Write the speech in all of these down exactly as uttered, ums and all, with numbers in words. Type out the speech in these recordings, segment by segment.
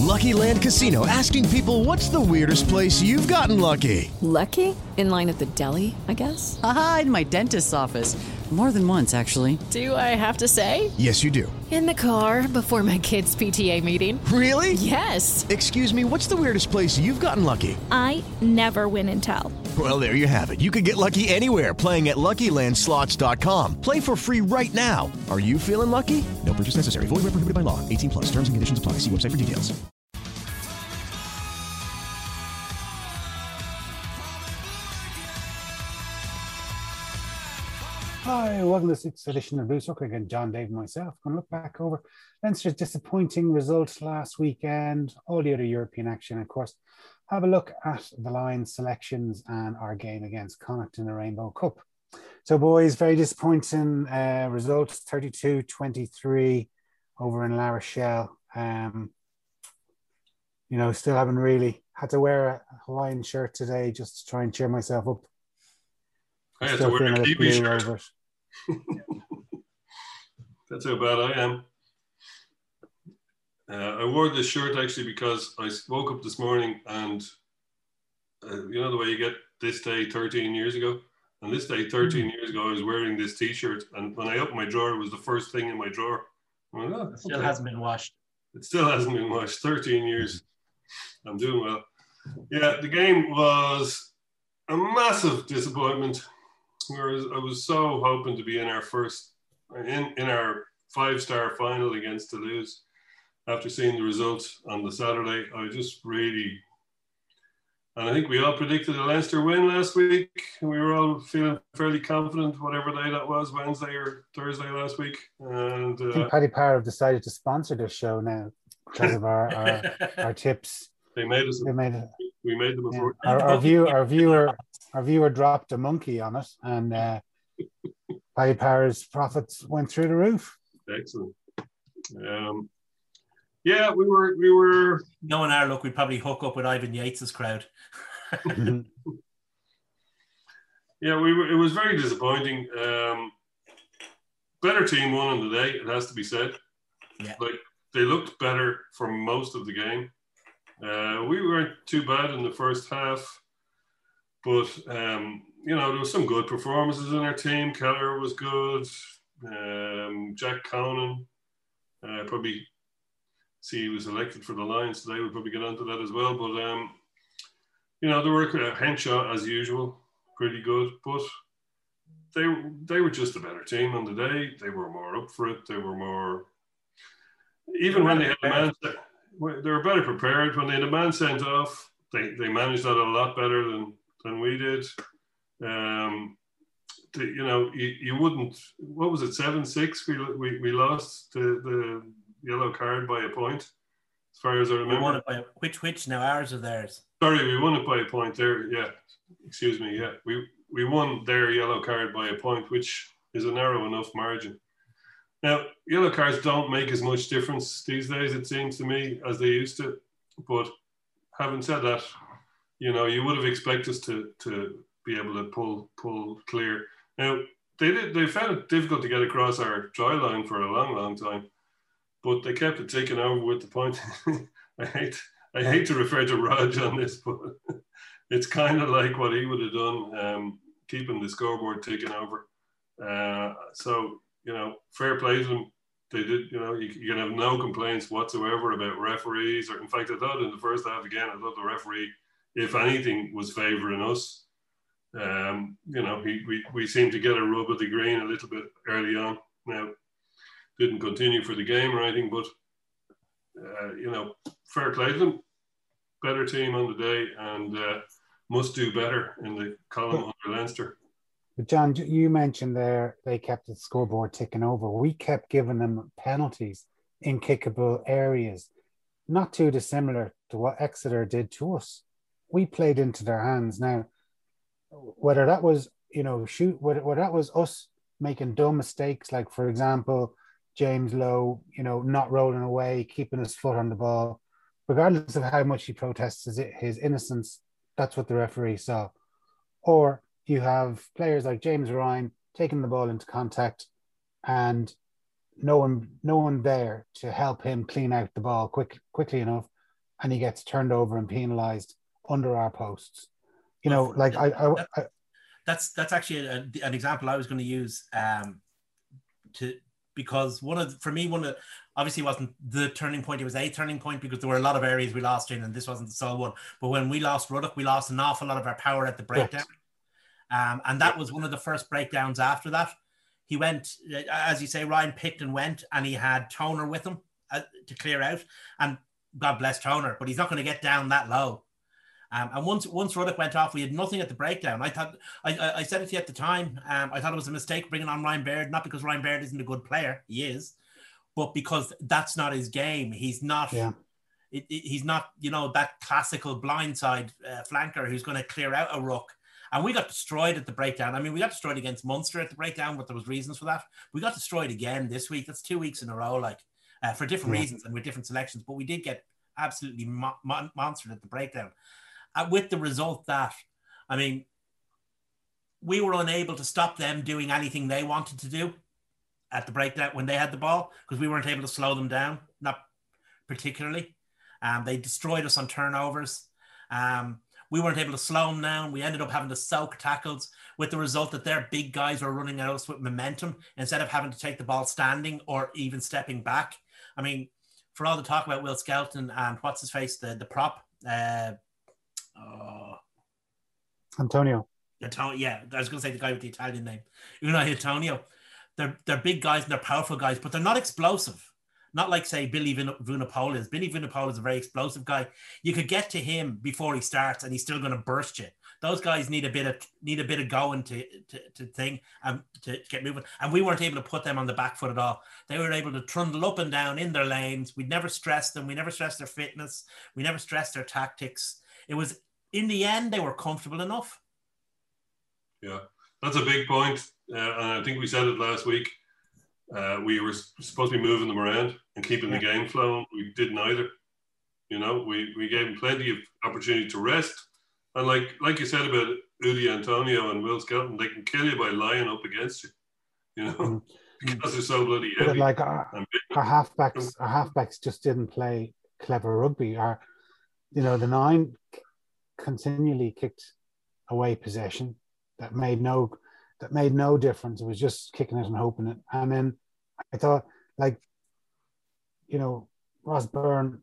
Lucky Land Casino, asking people, what's the weirdest place you've gotten lucky? Lucky? In line at the deli, I guess? Aha, in my dentist's office. More than once, actually. Do I have to say? Yes, you do. In the car before my kids' P T A meeting. Really? Yes. Excuse me, what's the weirdest place you've gotten lucky? I never win and tell. Well, there you have it. You can get lucky anywhere, playing at Lucky Land Slots dot com. Play for free right now. Are you feeling lucky? No purchase necessary. Void where prohibited by law. eighteen plus. Terms and conditions apply. See website for details. Hi, welcome to the sixth edition of Blue Soccer. Again, John, Dave, and myself. Going to look back over Leinster's disappointing results last weekend, all the other European action, of course. Have a look at the Lions selections and our game against Connacht in the Rainbow Cup. So, boys, very disappointing uh, results, thirty-two twenty-three over in La Rochelle. Um, you know, still haven't really had to wear a Hawaiian shirt today just to try and cheer myself up. I had Still to wear a feeling Kiwi blue shirt. over it. That's how bad I am. Uh, I wore this shirt actually because I woke up this morning and uh, you know the way you get this day thirteen years ago? And this day thirteen mm. years ago, I was wearing this t-shirt, and when I opened my drawer, it was the first thing in my drawer. I went, oh, it still okay. hasn't been washed. It still hasn't been washed. thirteen years. I'm doing well. Yeah, the game was a massive disappointment. Whereas I was so hoping to be in our first, in, in our five-star final against Toulouse. After seeing the results on the Saturday, I just really, and I think we all predicted a Leinster win last week. And we were all feeling fairly confident, whatever day that was, Wednesday or Thursday last week. And uh, I think Paddy Power have decided to sponsor this show now because of our, our, our tips. They made us. They made it. We made them before. Yeah. Our, our view, our viewer, our viewer dropped a monkey on it, and uh, Paddy Power's profits went through the roof. Excellent. Um, yeah, we were, we were. Knowing our luck, we'd probably hook up with Ivan Yates's crowd. Yeah, we were. It was very disappointing. Um, better team won on the day. It has to be said. Yeah. Like they looked better for most of the game. Uh, we weren't too bad in the first half, but um, you know there was some good performances in our team. Keller was good. Um, Jack Conan uh, probably see he was elected for the Lions today. We'll probably get onto that as well. But um, you know there were uh, Henshaw as usual, pretty good. But they they were just a better team on the day. They were more up for it. They were more even when they had a man. They were better prepared. When they had a man sent off, they, they managed that a lot better than, than we did. Um, the, you know, you, you wouldn't, what was it, seven six? We, we, we lost the, the yellow card by a point, as far as I remember. We won it by, which, which now, ours or theirs? Sorry, we won it by a point there, yeah. Excuse me, yeah. We, we won their yellow card by a point, which is a narrow enough margin. Now, yellow cards don't make as much difference these days, it seems to me, as they used to. But having said that, you know, you would have expected us to to be able to pull pull clear. Now, they did they found it difficult to get across our try line for a long, long time, but they kept it taking over with the point. I hate I hate to refer to Raj on this, but it's kind of like what he would have done, um, keeping the scoreboard ticking over. Uh, so. You know, fair play to them. They did, you know, you, you can have no complaints whatsoever about referees. Or in fact, I thought in the first half again, I thought the referee, if anything, was favouring us. Um, you know, he, we, we seemed to get a rub of the green a little bit early on. Now, didn't continue for the game or anything, but, uh, you know, fair play to them. Better team on the day and uh, must do better in the column under Leinster. But John, you mentioned there they kept the scoreboard ticking over. We kept giving them penalties in kickable areas, not too dissimilar to what Exeter did to us. We played into their hands. Now, whether that was, you know, shoot, whether, whether that was us making dumb mistakes, like, for example, James Lowe, you know, not rolling away, keeping his foot on the ball, regardless of how much he protests his, his innocence, that's what the referee saw. Or you have players like James Ryan taking the ball into contact and no one, no one there to help him clean out the ball quick, quickly enough. and he gets turned over and penalised under our posts. You know, like I, I, I that's that's actually a, an example I was going to use um, to because one of for me one of obviously wasn't the turning point. It was a turning point because there were a lot of areas we lost in, and this wasn't the sole one. But when we lost Ruddock, we lost an awful lot of our power at the breakdown, um, and that was one of the first breakdowns. After that, he went, as you say, Ryan picked and went, and he had Toner with him uh, to clear out. And God bless Toner, but he's not going to get down that low. Um, and once once Ruddock went off, we had nothing at the breakdown. I thought I, I said it to you at the time. Um, I thought it was a mistake bringing on Ryan Baird, not because Ryan Baird isn't a good player, he is, but because that's not his game. He's not. Yeah. It, it, he's not, you know, that classical blindside uh, flanker who's going to clear out a ruck. And we got destroyed at the breakdown. I mean, we got destroyed against Munster at the breakdown, but there was reasons for that. We got destroyed again this week. That's two weeks in a row, like uh, for different yeah. reasons and with different selections. But we did get absolutely mo- mon- monstered at the breakdown. Uh, with the result that, I mean, we were unable to stop them doing anything they wanted to do at the breakdown when they had the ball because we weren't able to slow them down, not particularly. Um, they destroyed us on turnovers. Um, we weren't able to slow them down. We ended up having to soak tackles with the result that their big guys were running at us with momentum instead of having to take the ball standing or even stepping back. I mean, for all the talk about Will Skelton and what's his face, the, the prop, uh, Uh, Antonio. Antonio, yeah, I was going to say the guy with the Italian name, Unai Antonio. They're they're big guys and they're powerful guys, but they're not explosive. Not like say Billy Vun- Vunipola is. Billy Vunipola is a very explosive guy. You could get to him before he starts, and he's still going to burst you. Those guys need a bit of need a bit of going to to, to thing and to, to get moving. And we weren't able to put them on the back foot at all. They were able to trundle up and down in their lanes. We'd never stressed them. We never stressed their fitness. We never stressed their tactics. It was. In the end, they were comfortable enough. Yeah, that's a big point. Uh, and I think we said it last week. Uh, we were supposed to be moving them around and keeping yeah. the game flowing. We did neither. You know, we, we gave them plenty of opportunity to rest. And like like you said about Udi Antonio and Will Skelton, they can kill you by lying up against you. You know, mm. because they're so bloody heavy. But like our, our halfbacks, our halfbacks just didn't play clever rugby. Our, you know, the nine continually kicked away possession that made no that made no difference. It was just kicking it and hoping it. And then I thought, like, you know, Ross Byrne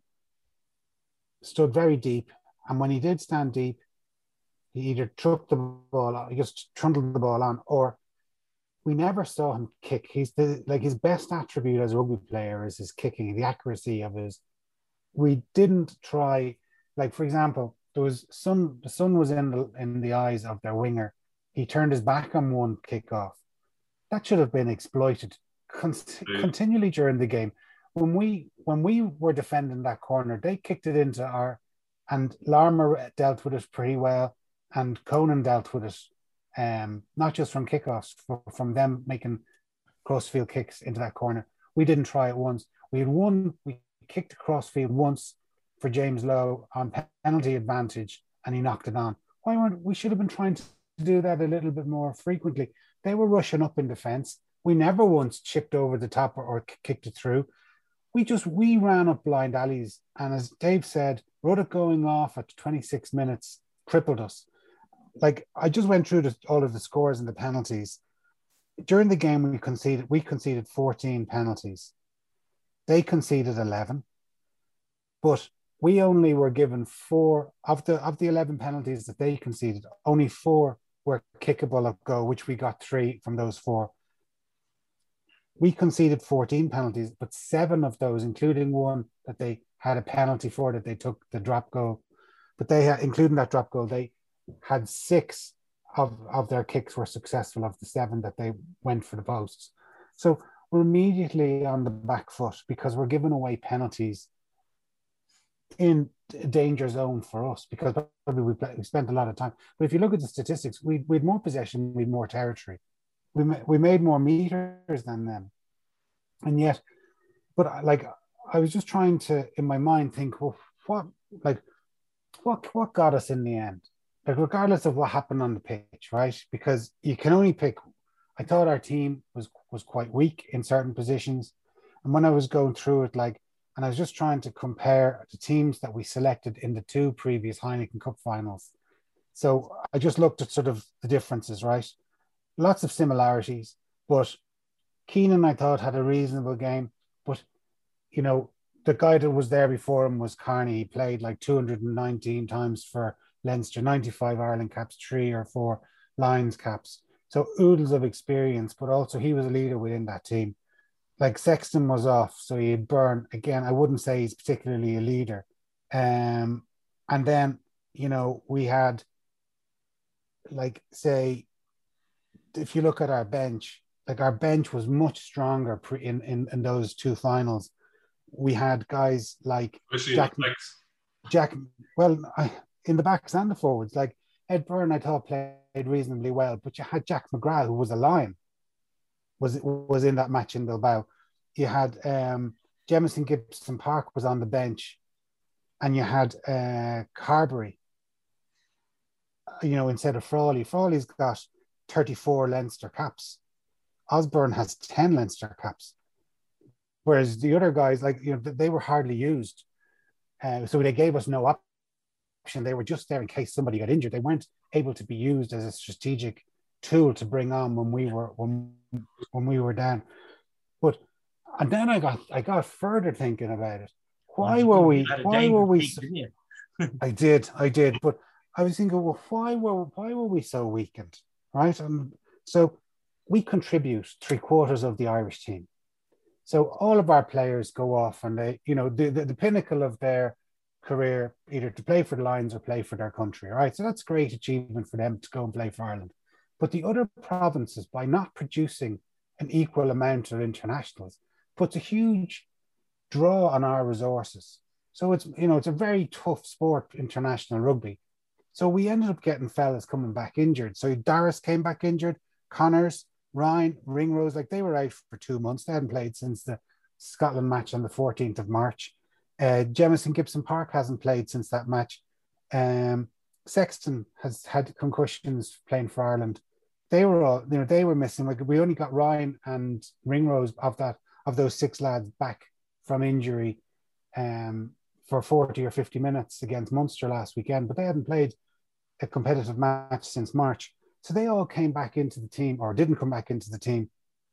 stood very deep, and when he did stand deep, he either took the ball out, he just trundled the ball on, or we never saw him kick. He's the like his best attribute as a rugby player is his kicking, the accuracy of his. We didn't try, like for example. There was sun. The sun was in the in the eyes of their winger. He turned his back on one kickoff. That should have been exploited con- continually during the game. When we when we were defending that corner, they kicked it into our, and Larmer dealt with it pretty well, and Conan dealt with it, um, not just from kickoffs, for, from them making crossfield kicks into that corner. We didn't try it once. We had one. We kicked the crossfield once for James Lowe on penalty advantage, and he knocked it on. Why weren't we? Should have been trying to do that a little bit more frequently. They were rushing up in defence. We never once chipped over the top or, or kicked it through. We just we ran up blind alleys, and as Dave said, Ruddock going off at twenty-six minutes crippled us. Like I just went through the, all of the scores and the penalties during the game. We conceded we conceded fourteen penalties. They conceded eleven, but we only were given four of the of the eleven penalties that they conceded. Only four were kickable of goal, which we got three from those four. We conceded fourteen penalties, but seven of those, including one that they had a penalty for that they took the drop goal, but they had, including that drop goal, they had six of, of their kicks were successful of the seven that they went for the posts. So we're immediately on the back foot because we're giving away penalties in danger zone for us because probably we, play, we spent a lot of time. But if you look at the statistics, we we had more possession, we had more territory, we ma- we made more meters than them, and yet, but like I was just trying to in my mind think, well, what like what what got us in the end? Like regardless of what happened on the pitch, right? Because you can only pick. I thought our team was was quite weak in certain positions, and when I was going through it, like. and I was just trying to compare the teams that we selected in the two previous Heineken Cup finals. So I just looked at sort of the differences, right? Lots of similarities, but Keenan, I thought, had a reasonable game. But, you know, the guy that was there before him was Carney. He played like two hundred nineteen times for Leinster, ninety-five Ireland caps, three or four Lions caps. So oodles of experience, but also he was a leader within that team. Like Sexton was off, so he had Byrne. Again, I wouldn't say he's particularly a leader. Um, and then, you know, we had, like, say, if you look at our bench, like our bench was much stronger pre- in, in, in those two finals. We had guys like Jack, Jack, well, I, in the backs and the forwards, like Ed Byrne, I thought played reasonably well, but you had Jack McGrath, who was a lion, was was in that match in Bilbao. You had um, Jemison Gibson Park was on the bench, and you had uh, Carberry, you know, instead of Frawley. Frawley's got thirty-four Leinster caps. Osborne has ten Leinster caps. Whereas the other guys, like, you know, they were hardly used. Uh, so they gave us no option. They were just there in case somebody got injured. They weren't able to be used as a strategic tool to bring on when we were when, when we were down. But and then I got I got further thinking about it. Why were we why were we so, I did, I did, but I was thinking, well, why were why were we so weakened? Right. And so we contribute three quarters of the Irish team. So all of our players go off and they, you know, the, the, the pinnacle of their career, either to play for the Lions or play for their country. All right. So that's great achievement for them to go and play for Ireland. But the other provinces, by not producing an equal amount of internationals, puts a huge draw on our resources. So it's, you know, it's a very tough sport, international rugby. So we ended up getting fellas coming back injured. So Darius came back injured, Connors, Ryan, Ringrose, like they were out for two months. They hadn't played since the Scotland match on the fourteenth of March. Uh, Jemison Gibson Park hasn't played since that match. Um, Sexton has had concussions playing for Ireland. They were all, you know, they were missing. Like we only got Ryan and Ringrose of that of those six lads back from injury um, for forty or fifty minutes against Munster last weekend, but they hadn't played a competitive match since March. So they all came back into the team or didn't come back into the team.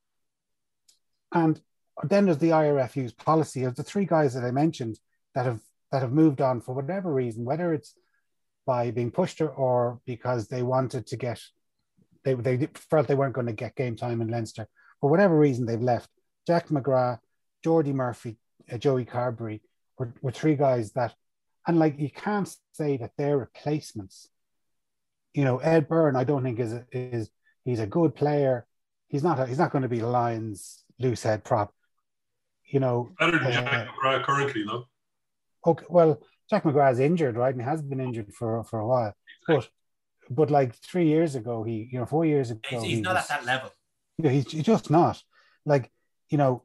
And then there's the I R F U's policy of the three guys that I mentioned that have that have moved on for whatever reason, whether it's by being pushed or because they wanted to get, they, they felt they weren't going to get game time in Leinster. For whatever reason, they've left. Jack McGrath, Geordie Murphy, uh, Joey Carberry were, were three guys that, and like you can't say that they're replacements. You know, Ed Byrne, I don't think is a, is he's a good player. He's not a, he's not going to be the Lions loose head prop. You know, better than uh, Jack McGrath currently, though. Okay, well, Jack McGrath's injured, right, and he has been injured for for a while. But but like three years ago, he you know four years ago, he's, he's he not was, at that level. Yeah, he's, he's just not. Like, you know,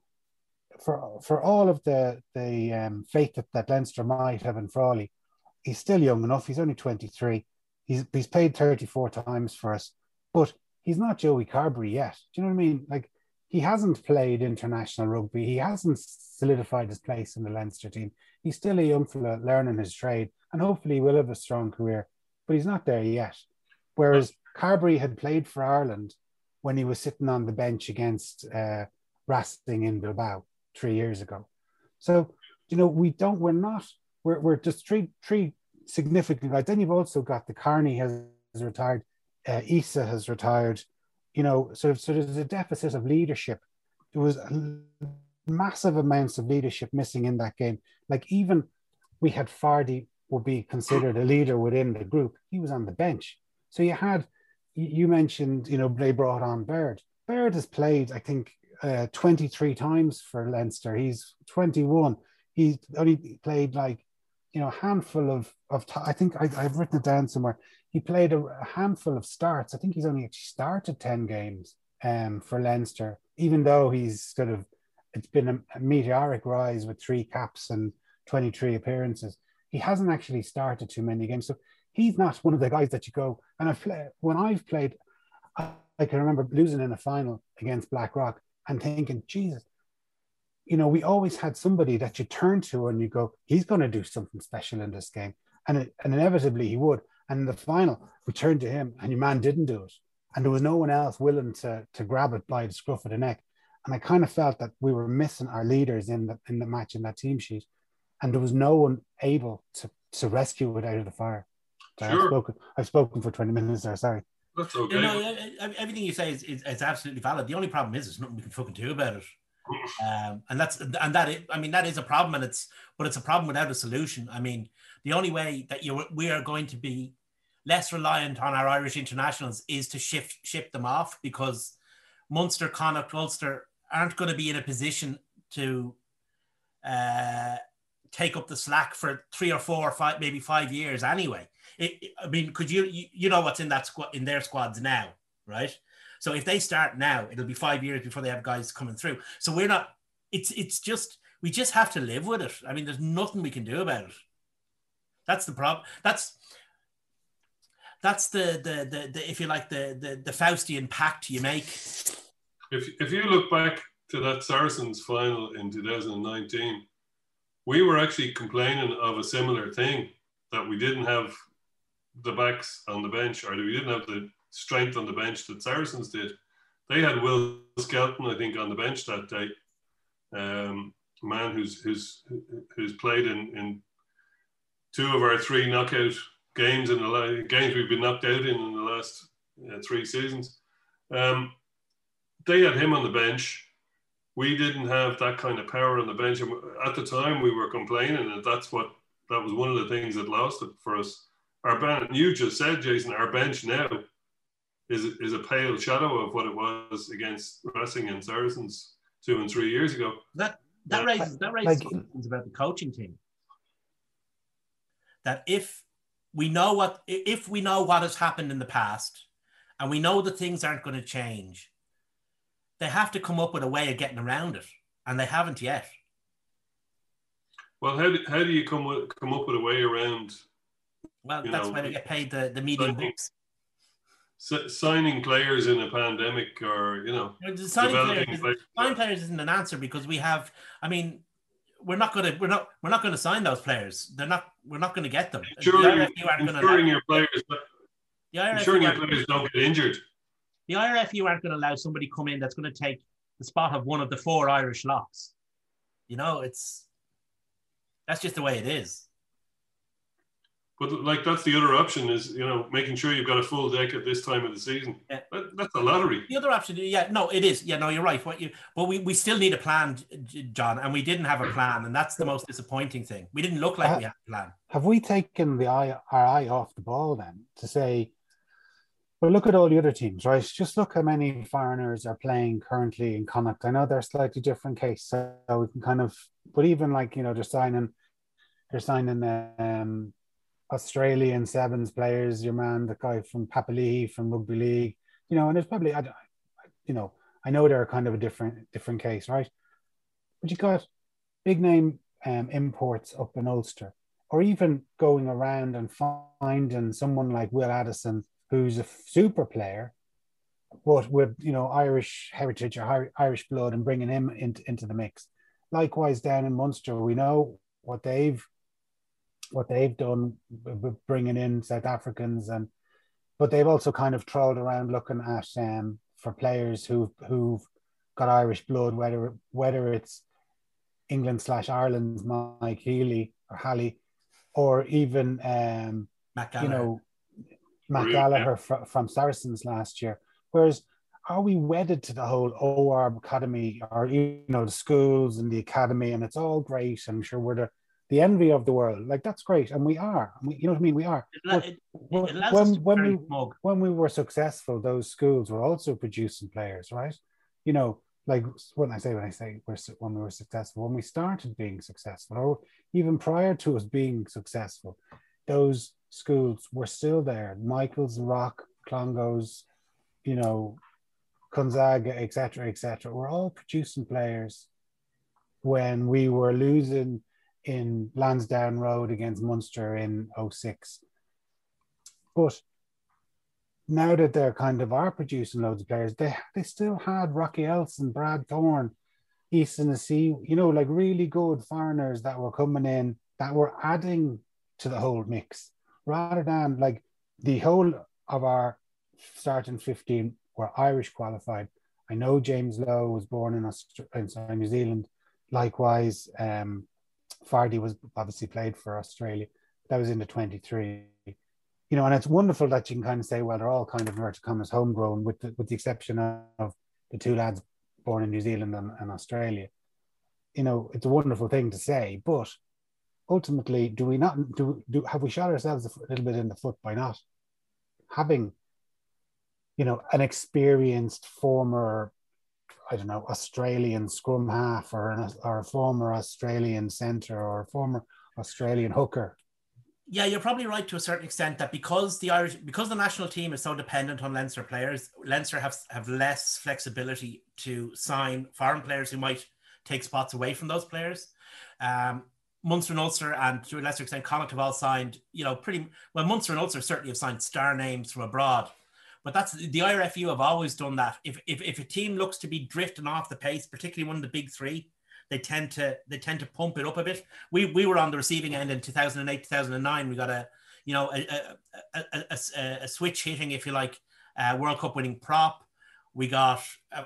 for for all of the the um, faith that, that Leinster might have in Frawley, he's still young enough. He's only twenty-three. He's he's played thirty-four times for us, but he's not Joey Carberry yet. Do you know what I mean? Like, he hasn't played international rugby. He hasn't solidified his place in the Leinster team. He's still a young fella learning his trade, and hopefully he will have a strong career, but he's not there yet. Whereas Carberry had played for Ireland when he was sitting on the bench against uh, Racing in Bilbao three years ago. So, you know, we don't, we're not, we're, we're just three, three significant guys. Then you've also got the Carney has retired, uh, Issa has retired, you know, so, so there's a deficit of leadership. There was massive amounts of leadership missing in that game. Like, even we had Fardy would be considered a leader within the group. He was on the bench. So you had, you mentioned, you know, they brought on Baird. Baird has played, I think, uh, twenty-three times for Leinster. He's twenty-one. He's only played like, you know, a handful of, of t- I think I, I've written it down somewhere. He played a, a handful of starts. I think he's only actually started ten games um, for Leinster, even though he's sort of, it's been a, a meteoric rise with three caps and twenty-three appearances. He hasn't actually started too many games. So he's not one of the guys that you go, and I've played, when I've played, I, I can remember losing in a final against Blackrock and thinking, Jesus, you know, we always had somebody that you turn to and you go, he's going to do something special in this game. And, it, and inevitably he would. And in the final, we turned to him and your man didn't do it. And there was no one else willing to, to grab it by the scruff of the neck. And I kind of felt that we were missing our leaders in the in the match, in that team sheet. And there was no one able to, to rescue it out of the fire. So Sure. I've, spoken, I've spoken for twenty minutes there, sorry. That's okay. You know, everything you say is, is, is absolutely valid. The only problem is there's nothing we can fucking do about it. Um, and that's and that is, I mean, that is a problem, and it's but it's a problem without a solution. I mean, the only way that you we are going to be less reliant on our Irish internationals is to shift ship them off, because Munster, Connacht, Ulster aren't going to be in a position to uh, take up the slack for three or four or five, maybe five years anyway. It, it, I mean, could you, you you know what's in that squad, in their squads now, right? So if they start now, it'll be five years before they have guys coming through. So we're not. It's it's just we just have to live with it. I mean, there's nothing we can do about it. That's the problem. That's that's the the the, the if you like the, the the Faustian pact you make. If if you look back to that Saracens final in two thousand nineteen, we were actually complaining of a similar thing, that we didn't have the backs on the bench, or that we didn't have the strength on the bench that Saracens did. They had Will Skelton, I think, on the bench that day. Um, a man who's who's who's played in, in two of our three knockout games in the games we've been knocked out in in the last uh, three seasons. Um, they had him on the bench. We didn't have that kind of power on the bench. And at the time, we were complaining that that's what that was one of the things that lost it for us. Our bench, you just said, Jason, our bench now is is a pale shadow of what it was against Racing and Saracens two and three years ago. That that raises that raises Like- questions about the coaching team. That if we know what if we know what has happened in the past, and we know that things aren't going to change, they have to come up with a way of getting around it, and they haven't yet. Well, how do, how do you come with, come up with a way around Well, You that's know, why they get paid the, the median signing- bucks. s- signing players in a pandemic, or you know, The signing developing players, players? signing players isn't an answer, because we have. I mean, we're not going to we're not we're not going to sign those players. They're not. We're not going to get them. The Ensuring, I R F U aren't going ensuring to. your players, The I R F U ensuring your aren't- players don't get injured. the I R F U aren't going to allow somebody come in that's going to take the spot of one of the four Irish locks. You know, it's that's just the way it is. But like that's the other option is, you know, making sure you've got a full deck at this time of the season. Yeah. That, that's a lottery. The other option, yeah, no, it is. Yeah, no, you're right. What you, but we, we still need a plan, J- John, and we didn't have a plan, and that's the most disappointing thing. We didn't look like Uh, we had a plan. Have we taken the eye, our eye off the ball then to say, well, look at all the other teams, right? Just look how many foreigners are playing currently in Connacht. I know they're a slightly different case, so we can kind of, but even like, you know, they're signing, they're signing um, Australian sevens players, your man, the guy from Papali'i from Rugby League, you know, and there's probably, I don't, you know, I know they're kind of a different, different case, right? But you got big name um, imports up in Ulster, or even going around and finding someone like Will Addison, who's a super player, but with, you know, Irish heritage or Hi- Irish blood, and bringing him into, into the mix. Likewise, down in Munster, we know what they've what they've done with bringing in South Africans, and but they've also kind of trawled around looking at um, for players who who've got Irish blood, whether whether it's England slash Ireland's Mike Healy or Halley, or even um, Matt you Gallagher. know, Matt Really? Gallagher fr- from Saracens last year. Whereas, are we wedded to the whole O R Academy, or, you know, the schools and the academy, and it's all great, and I'm sure we're the, the envy of the world. Like, that's great, and we are. We, you know what I mean? We are. It, allow- But it, when- it allows us to be when very we- smug. when we were successful, those schools were also producing players, right? You know, like when I say when I say we're su- when we were successful, when we started being successful, or even prior to us being successful, those schools were still there. Michael's, Rock, Clongowes, you know, Gonzaga, et cetera, et cetera. We're all producing players when we were losing in Lansdowne Road against Munster in oh six. But now that they're kind of are producing loads of players, they they still had Rocky Elson, Brad Thorne, East in the Sea, you know, like really good foreigners that were coming in that were adding to the whole mix rather than like the whole of our starting fifteen were Irish qualified. I know James Lowe was born in, Australia, in New Zealand. Likewise, um, Fardy was obviously played for Australia. That was in the twenty-three. You know, and it's wonderful that you can kind of say, well, they're all kind of inverted commas homegrown, with the, with the exception of the two lads born in New Zealand and, and Australia. You know, it's a wonderful thing to say, but ultimately, do we not do do have we shot ourselves a little bit in the foot by not having, you know, an experienced former, I don't know, Australian scrum half or an, or a former Australian centre or a former Australian hooker? Yeah, you're probably right to a certain extent that because the Irish, because the national team is so dependent on Leinster players, Leinster have, have less flexibility to sign foreign players who might take spots away from those players. Um, Munster and Ulster, and to a lesser extent Connacht, have all signed, you know, pretty well. Munster and Ulster certainly have signed star names from abroad, but that's the I R F U have always done that. If if if a team looks to be drifting off the pace, particularly one of the big three, they tend to they tend to pump it up a bit. We we were on the receiving end in two thousand eight, two thousand nine. We got a you know a a, a, a, a switch hitting, if you like, uh, World Cup winning prop. We got uh,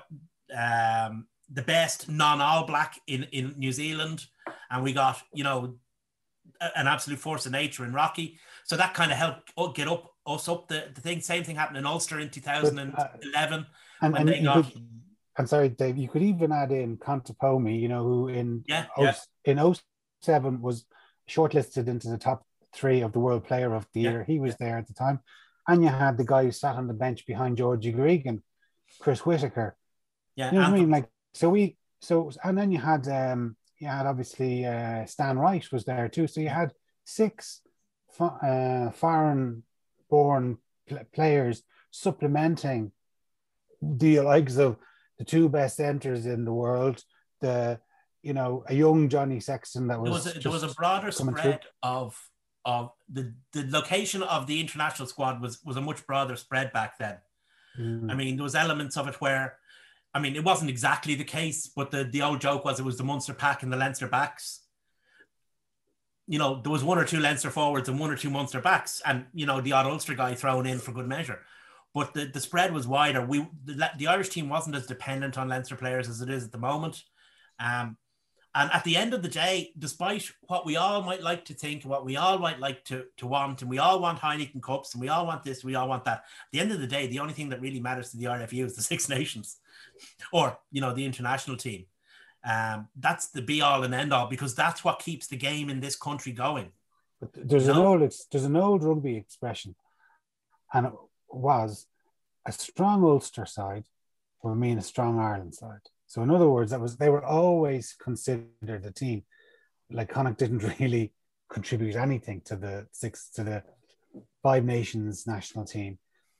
um, the best non-All Black in in New Zealand, and we got you know a, an absolute force of nature in Rocky. So that kind of helped get up us up the, the thing. Same thing happened in Ulster in two thousand eleven. But, uh, and, when and they got. Could, I'm sorry, Dave, you could even add in Contepomi, you know, who in yeah, oh, yeah. in oh seven was shortlisted into the top three of the World Player of the yeah, Year. He was yeah. there at the time. And you had the guy who sat on the bench behind Georgie Gregan, Chris Whitaker. Yeah, you know what I mean? Like, so we, so, and then you had, um, you had obviously uh, Stan Wright was there too. So you had six uh, foreign-born pl- players supplementing the likes of the two best centers in the world, the you know a young Johnny Sexton that was there was a, there was a broader spread through. of of the the location of the international squad was was a much broader spread back then. Mm. I mean, there was elements of it where, I mean, it wasn't exactly the case, but the the old joke was it was the Munster pack and the Leinster backs. You know, there was one or two Leinster forwards and one or two Munster backs, and you know the odd Ulster guy thrown in for good measure. But the, the spread was wider. We the, the Irish team wasn't as dependent on Leinster players as it is at the moment. Um, and at the end of the day, despite what we all might like to think, what we all might like to, to want, and we all want Heineken Cups, and we all want this, we all want that. At the end of the day, the only thing that really matters to the I R F U is the Six Nations, or you know the international team. Um, that's the be all and end all, because that's what keeps the game in this country going. But there's you know? an old there's an old rugby expression, and it was a strong Ulster side will mean a strong Ireland side. So in other words, that was they were always considered a team. Like Connacht didn't really contribute anything to the six to the Five Nations national team.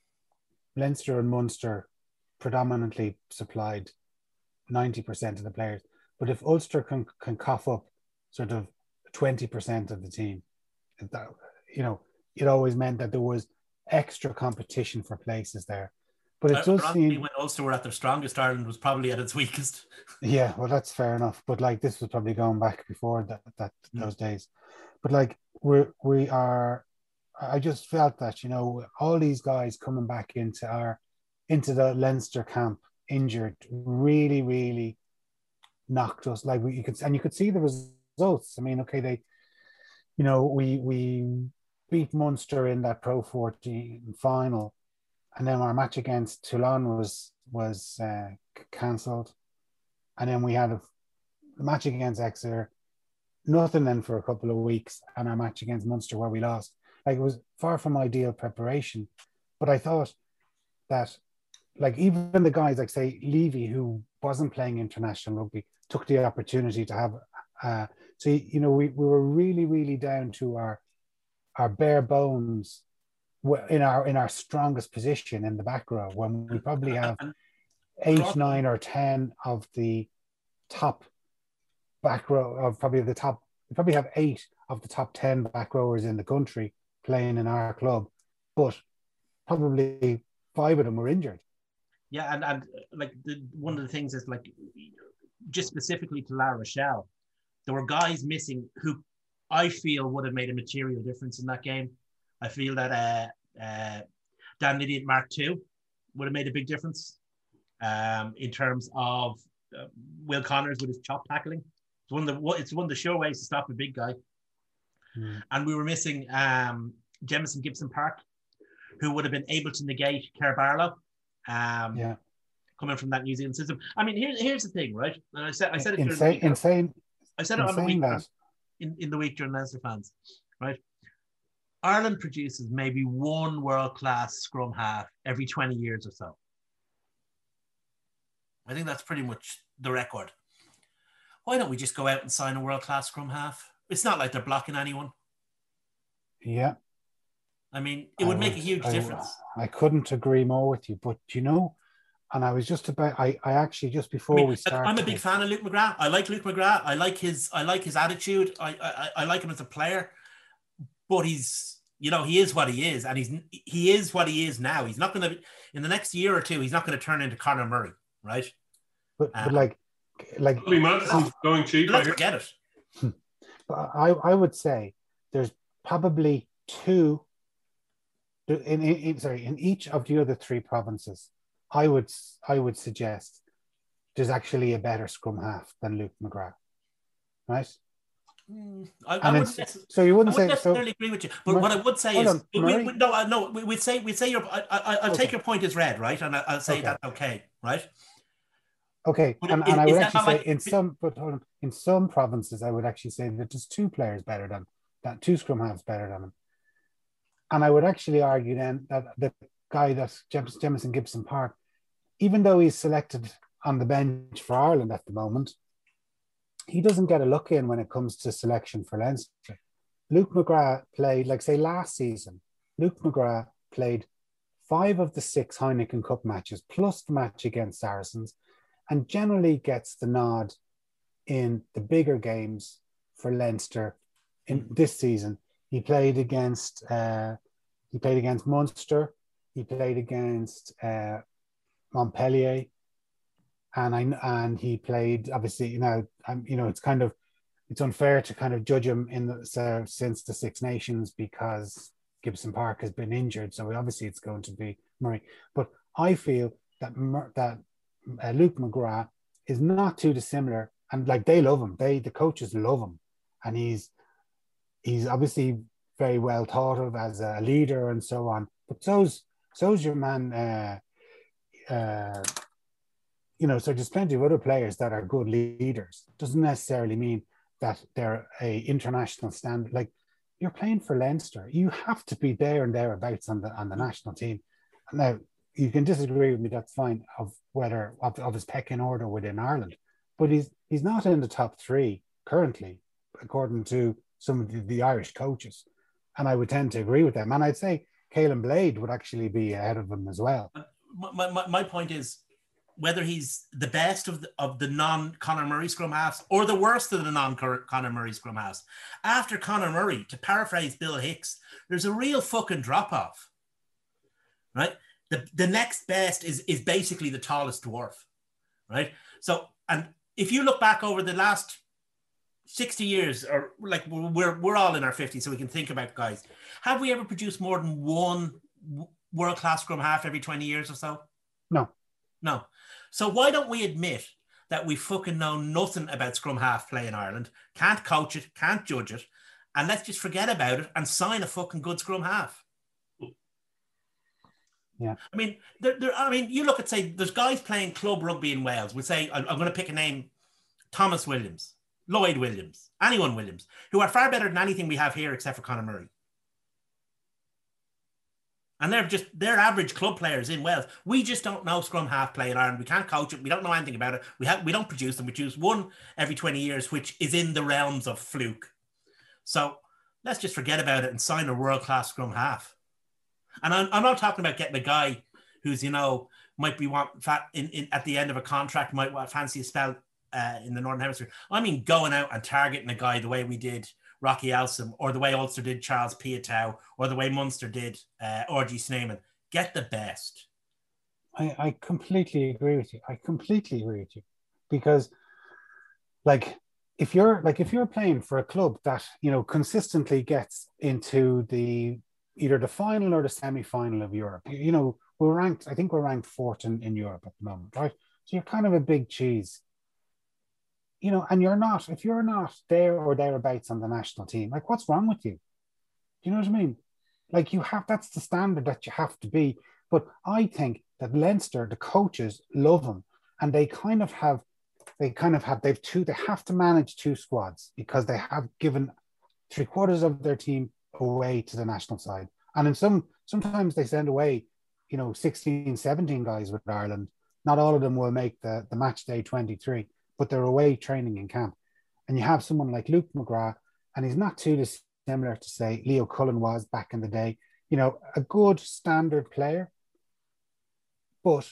Leinster and Munster predominantly supplied ninety percent of the players. But if Ulster can, can cough up sort of twenty percent of the team, that, you know, it always meant that there was extra competition for places there. But it does seem when Ulster were at their strongest, Ireland was probably at its weakest. Yeah, well, that's fair enough. But like this was probably going back before that, that mm. those days. But like we we are, I just felt that you know all these guys coming back into our into the Leinster camp injured really really knocked us. Like we you could and you could see the results. I mean, okay, they, you know, we we beat Munster in that Pro fourteen final. And then our match against Toulon was was uh, cancelled, and then we had a, a match against Exeter, nothing then for a couple of weeks, and our match against Munster where we lost. Like it was far from ideal preparation, but I thought that, like even the guys like say Levy, who wasn't playing international rugby, took the opportunity to have. Uh, so you know we we were really really down to our our bare bones. In our in our strongest position in the back row, when we probably have eight, nine, or ten of the top back row of probably the top. We probably have eight of the top ten back rowers in the country playing in our club, but probably five of them were injured. Yeah, and and like the, one of the things is like just specifically to La Rochelle, there were guys missing who I feel would have made a material difference in that game. I feel that uh, uh, Dan Idiot Mark two would have made a big difference um, in terms of uh, Will Connors with his chop tackling. It's one of the it's one of the sure ways to stop a big guy. Mm. And we were missing um, Jemison Gibson Park, who would have been able to negate Kerr Barlow. Um, yeah. Coming from that New Zealand system. I mean, here's here's the thing, right? And I said I said it insane, the insane. I said it on the week in, in the week during Leinster fans, right? Ireland produces maybe one world-class scrum half every twenty years or so. I think that's pretty much the record. Why don't we just go out and sign a world-class scrum half? It's not like they're blocking anyone. Yeah. I mean, it would, would make a huge I, difference. I couldn't agree more with you, but you know, and I was just about, I, I actually, just before I mean, we started. I'm a big fan of Luke McGrath. I like Luke McGrath. I like his, I like his attitude. I, I, I like him as a player, but he's, you know, he is what he is. And he's, he is what he is now. He's not going to, in the next year or two, he's not going to turn into Conor Murray, right? But, um, but like, like, Madison going cheap. Let's forget it. I, I would say there's probably two, in, in, in sorry, in each of the other three provinces, I would I would suggest there's actually a better scrum half than Luke McGrath, right? Mm, I, I wouldn't so you wouldn't I wouldn't say necessarily so, agree with you, but Mur- what I would say is on, we, we, no, no, we, we'd say we'd say your I, I, I'll okay. take your point as read, right, and I, I'll say okay. that's okay, right? Okay, but and, is, and I would actually say like, in some, but hold on, in some provinces, I would actually say that there's two players better than that, two scrum halves better than him, and I would actually argue then that the guy that's Jemison Gibson Park, even though he's selected on the bench for Ireland at the moment, he doesn't get a look in when it comes to selection for Leinster. Luke McGrath played, like say last season, Luke McGrath played five of the six Heineken Cup matches, plus the match against Saracens, and generally gets the nod in the bigger games for Leinster in this season. He played against, uh, he played against Munster, he played against uh, Montpellier, and I and he played obviously. You know, um, you know, it's kind of it's unfair to kind of judge him in the so, since the Six Nations because Gibson Park has been injured. So obviously it's going to be Murray. But I feel that that uh, Luke McGrath is not too dissimilar, and like they love him. They the coaches love him, and he's he's obviously very well thought of as a leader and so on. But so's so's your man. Uh, Uh, you know, so there's plenty of other players that are good leaders. Doesn't necessarily mean that they're a international standard. Like you're playing for Leinster, you have to be there and thereabouts on the on the national team. Now you can disagree with me, that's fine, of whether of, of his pecking order within Ireland, but he's he's not in the top three currently, according to some of the, the Irish coaches, and I would tend to agree with them. And I'd say Caelan Blade would actually be ahead of him as well. My, my, my point is whether he's the best of the, of the non-Conor Murray scrum halves or the worst of the non-Conor Murray scrum halves. After Conor Murray, to paraphrase Bill Hicks, there's a real fucking drop-off, right? The, the next best is, is basically the tallest dwarf, right? So, and if you look back over the last sixty years, or like we're, we're all in our fifties, so we can think about guys, have we ever produced more than one world-class scrum half every twenty years or so? No. No. So why don't we admit that we fucking know nothing about scrum half play in Ireland, can't coach it, can't judge it, and let's just forget about it and sign a fucking good scrum half? Yeah. I mean, there, there, I mean, you look at, say, there's guys playing club rugby in Wales. We say, I'm, I'm going to pick a name, Thomas Williams, Lloyd Williams, anyone Williams, who are far better than anything we have here except for Conor Murray. And they're just, they're average club players in Wales. We just don't know scrum half play in Ireland. We can't coach it. We don't know anything about it. We have, we don't produce them. We choose one every twenty years, which is in the realms of fluke. So let's just forget about it and sign a world-class scrum half. And I'm, I'm not talking about getting a guy who's, you know, might be want fat in, in at the end of a contract, might want fancy a spell uh, in the Northern Hemisphere. I mean, going out and targeting a guy the way we did Rocky Alsam, or the way Ulster did Charles Piatow, or the way Munster did uh, R G Snyman. Get the best. I, I completely agree with you. I completely agree with you. Because like if you're like if you're playing for a club that, you know, consistently gets into the either the final or the semi-final of Europe, you know, we're ranked, I think we're ranked fourth in, in Europe at the moment, right? So you're kind of a big cheese, you know, and you're not, if you're not there or thereabouts on the national team, like what's wrong with you? Do you know what I mean? Like you have, that's the standard that you have to be. But I think that Leinster, the coaches love him, and they kind of have, they kind of have, they've two, they have to manage two squads because they have given three quarters of their team away to the national side. And in some, sometimes they send away, you know, sixteen, seventeen guys with Ireland. Not all of them will make the, the match day twenty-three, but they're away training in camp. And you have someone like Luke McGrath, and he's not too dissimilar to say Leo Cullen was back in the day, you know, a good standard player. But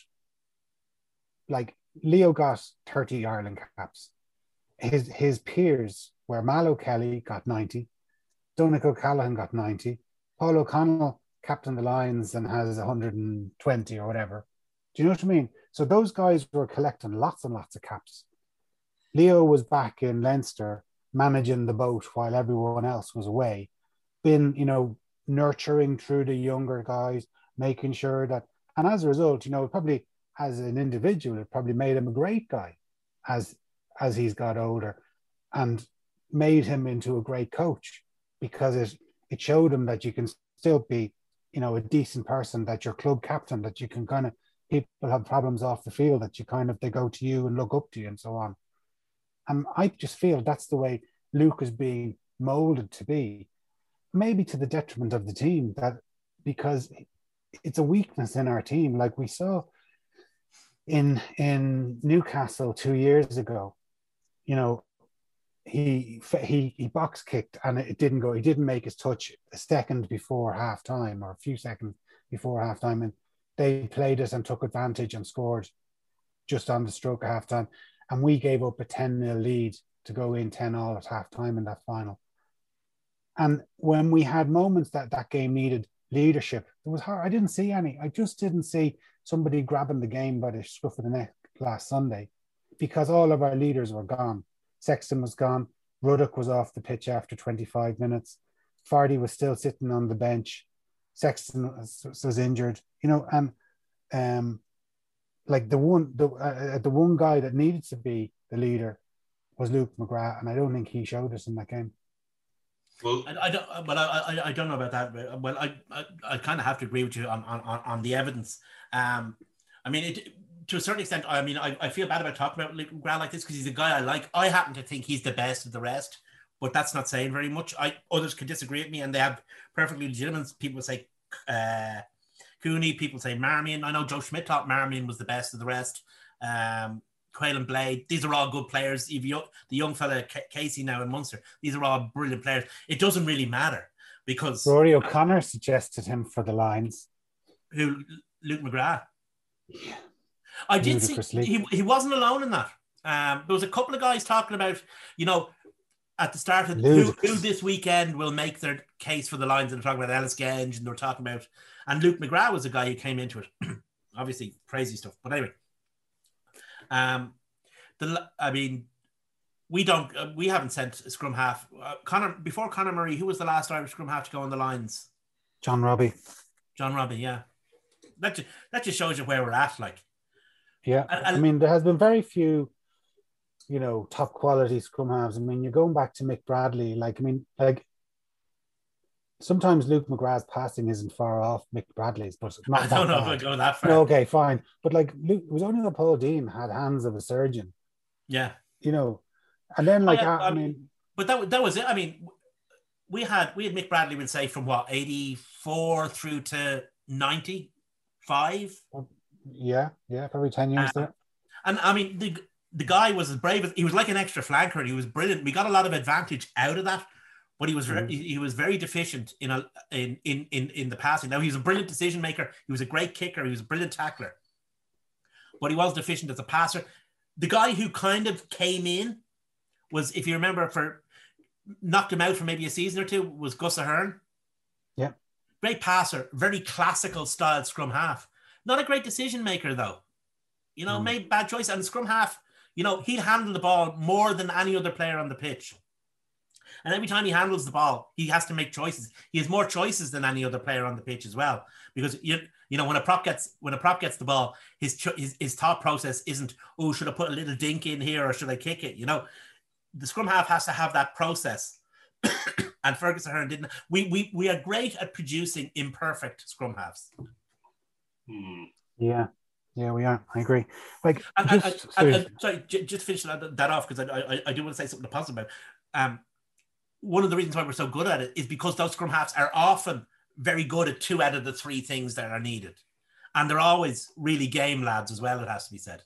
like Leo got thirty Ireland caps. His his peers were Mal O'Kelly got ninety, Donnacha O'Callaghan got ninety, Paul O'Connell captained the Lions and has one hundred twenty or whatever. Do you know what I mean? So those guys were collecting lots and lots of caps. Leo was back in Leinster managing the boat while everyone else was away, been, you know, nurturing through the younger guys, making sure that, and as a result, you know, probably as an individual, it probably made him a great guy as as he's got older, and made him into a great coach because it it showed him that you can still be, you know, a decent person, that you're club captain, that you can kind of, people have problems off the field, that you kind of, they go to you and look up to you and so on. And I just feel that's the way Luke is being molded to be, maybe to the detriment of the team, that because it's a weakness in our team. Like we saw in in Newcastle two years ago, you know, he he he box kicked and it didn't go. He didn't make his touch a second before half time or a few seconds before half time, and they played it and took advantage and scored just on the stroke of half time. And we gave up a ten nil lead to go in ten all at half time in that final. And when we had moments that that game needed leadership, it was hard. I didn't see any. I just didn't see somebody grabbing the game by the scruff of the neck last Sunday, because all of our leaders were gone. Sexton was gone. Ruddock was off the pitch after twenty-five minutes. Fardy was still sitting on the bench. Sexton was, was injured, you know, and um, like the one, the uh, the one guy that needed to be the leader was Luke McGrath, and I don't think he showed us in that game. Well, I, I don't. Well, I, I I don't know about that. Well, I I, I kind of have to agree with you on on, on the evidence. Um, I mean, it, to a certain extent, I mean, I, I feel bad about talking about Luke McGrath like this because he's a guy I like. I happen to think he's the best of the rest, but that's not saying very much. I others could disagree with me, and they have perfectly legitimate. People say uh, Cooney. People say Marmion. I know Joe Schmidt thought Marmion was the best of the rest. Um, Quaylen Blade, these are all good players. If you, the young fella Casey now in Munster, these are all brilliant players. It doesn't really matter because Rory O'Connor uh, suggested him for the Lions. Who, Luke McGrath? Yeah. I did see he, he wasn't alone in that. Um, there was a couple of guys talking about, you know, at the start of who, who this weekend will make their case for the Lions, and they're talking about Ellis Genge, and they're talking about, and Luke McGrath was the guy who came into it. Obviously, crazy stuff, but anyway. Um, the I mean, we don't uh, we haven't sent a scrum half. Uh, Conor before Conor Murray, who was the last Irish scrum half to go on the Lions? John Robbie. John Robbie, yeah. That just, that just shows you where we're at. Like, yeah, and, and, I mean, there has been very few, you know, top quality scrum halves. I mean, you're going back to Mick Bradley. Like, I mean, like. Sometimes Luke McGrath's passing isn't far off Mick Bradley's, but not I don't know bad. if I go that far. No, okay, fine. But like, Luke, it was only that Paul Dean had hands of a surgeon. Yeah. You know, and then like, oh, yeah, I, I um, mean. But that, that was it. I mean, we had, we had Mick Bradley, would say, from what, eighty-four through to ninety-five? Yeah, yeah, probably ten years uh, there. And I mean, the, the guy was as brave as, he was like an extra flanker, and he was brilliant. We got a lot of advantage out of that. But he was very, mm-hmm. he was very deficient in a in, in in in the passing. Now he was a brilliant decision maker. He was a great kicker. He was a brilliant tackler. But he was deficient as a passer. The guy who kind of came in was, if you remember, for knocked him out for maybe a season or two, was Gus Ahern. Yeah, great passer, very classical style scrum half. Not a great decision maker though. You know, mm. made bad choice. And scrum half, You know, he'll handle the ball more than any other player on the pitch. And every time he handles the ball, he has to make choices. He has more choices than any other player on the pitch as well. Because you you know when a prop gets when a prop gets the ball, his his, his thought process isn't, oh, should I put a little dink in here or should I kick it? You know, the scrum half has to have that process. And Fergus Ahern didn't. We we we are great at producing imperfect scrum halves. Hmm. Yeah. Yeah, we are. I agree. Like, and, just, and, sorry. and, and, sorry, just finish that, that off because I, I I do want to say something positive about. Um, one of the reasons why we're so good at it is because those scrum halves are often very good at two out of the three things that are needed, and they're always really game lads as well. It has to be said.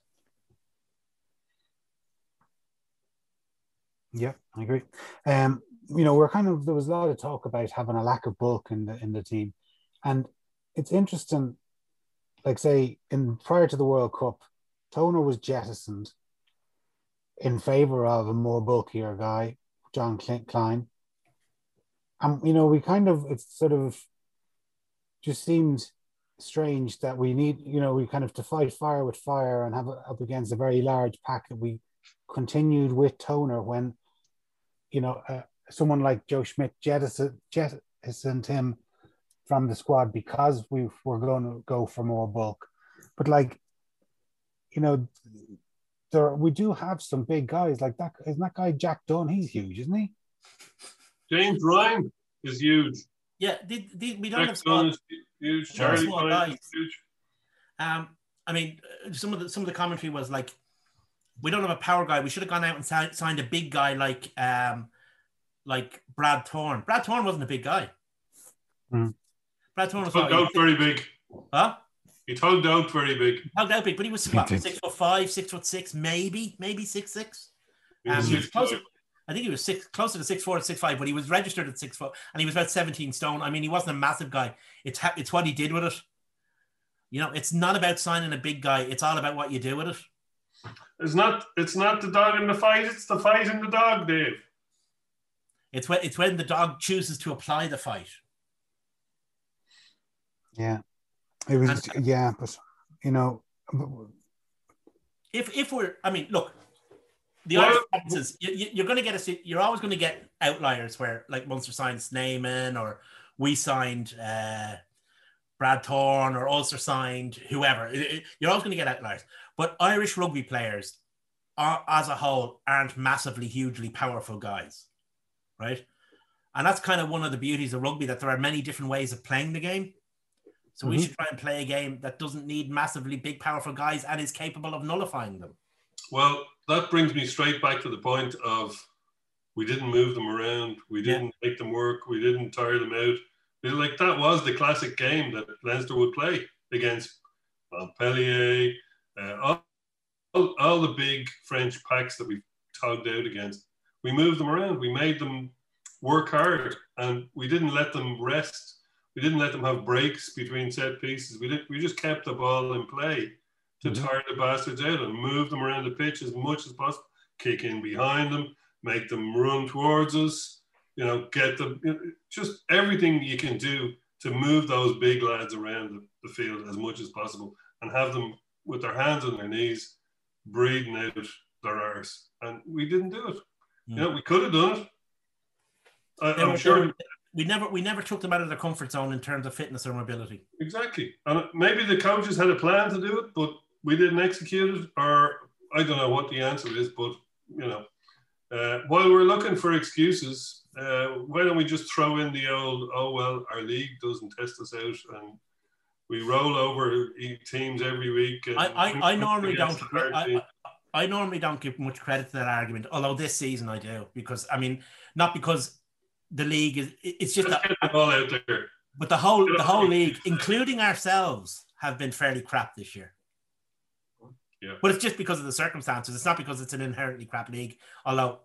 Yeah, I agree. Um, you know, we're kind of there was a lot of talk about having a lack of bulk in the in the team, and it's interesting. Like, say, in prior to the World Cup, Toner was jettisoned in favor of a more bulkier guy, John Klein. And, you know, we kind of, it's sort of just seemed strange that we need, you know, we kind of to fight fire with fire and have it up against a very large pack that we continued with Toner when, you know, uh, someone like Joe Schmidt jettisoned, jettisoned him from the squad because we were going to go for more bulk. But, like, you know, there we do have some big guys like that. Isn't that guy Jack Dunn? He's huge, isn't he? James Ryan is huge. Yeah, the, the, we don't Jack have small, Dunn is huge. Charlie small Ryan guys. is huge. Um, I mean, some of the some of the commentary was like, we don't have a power guy. We should have gone out and si- signed a big guy like um, like Brad Thorne. Brad Thorne wasn't a big guy. Mm. Brad Thorne was Tugged out very big. Huh? He tugged out very big. Tugged out big, but he was what, six foot five, six foot six, maybe, maybe six six. Um, he was closer. I think he was six, closer to six four or six five, but he was registered at six foot, and he was about seventeen stone. I mean, he wasn't a massive guy. It's ha- it's what he did with it. You know, it's not about signing a big guy. It's all about what you do with it. It's not. It's not the dog in the fight. It's the fight in the dog, Dave. It's when it's when the dog chooses to apply the fight. Yeah, it was. And, yeah, but you know, if if we're, I mean, look, the well, Irish provinces, you, you're going to get a, you're always going to get outliers where, like, Munster signed Snyman, or we signed uh, Brad Thorne, or Ulster signed whoever. It, it, you're always going to get outliers, but Irish rugby players, are, as a whole, aren't massively, hugely powerful guys, right? And that's kind of one of the beauties of rugby, that there are many different ways of playing the game. So mm-hmm. we should try and play a game that doesn't need massively big, powerful guys and is capable of nullifying them. Well, that brings me straight back to the point of we didn't move them around. We didn't yeah. make them work. We didn't tire them out. Like, that was the classic game that Leinster would play against Montpellier, uh, all, all, all the big French packs that we tugged out against. We moved them around. We made them work hard, and we didn't let them rest. We didn't let them have breaks between set pieces. We didn't. We just kept the ball in play to mm-hmm. tire the bastards out and move them around the pitch as much as possible. Kick in behind them, make them run towards us. You know, get them. You know, just everything you can do to move those big lads around the, the field as much as possible, and have them with their hands on their knees, breathing out their arse. And we didn't do it. Mm-hmm. You know, we could have done it. I, I'm were, sure. We never, we never took them out of their comfort zone in terms of fitness or mobility. Exactly, and maybe the coaches had a plan to do it, but we didn't execute it, or I don't know what the answer is. But you know, uh, while we're looking for excuses, uh, why don't we just throw in the old, oh well, our league doesn't test us out, and we roll over teams every week. I, I, I normally don't. I, I, I normally don't give much credit to that argument, although this season I do, because I mean, not because the league is, it's just Let's that, get the ball out there. But the whole the whole league, including ourselves, have been fairly crap this year. Yeah. But it's just because of the circumstances. It's not because it's an inherently crap league, although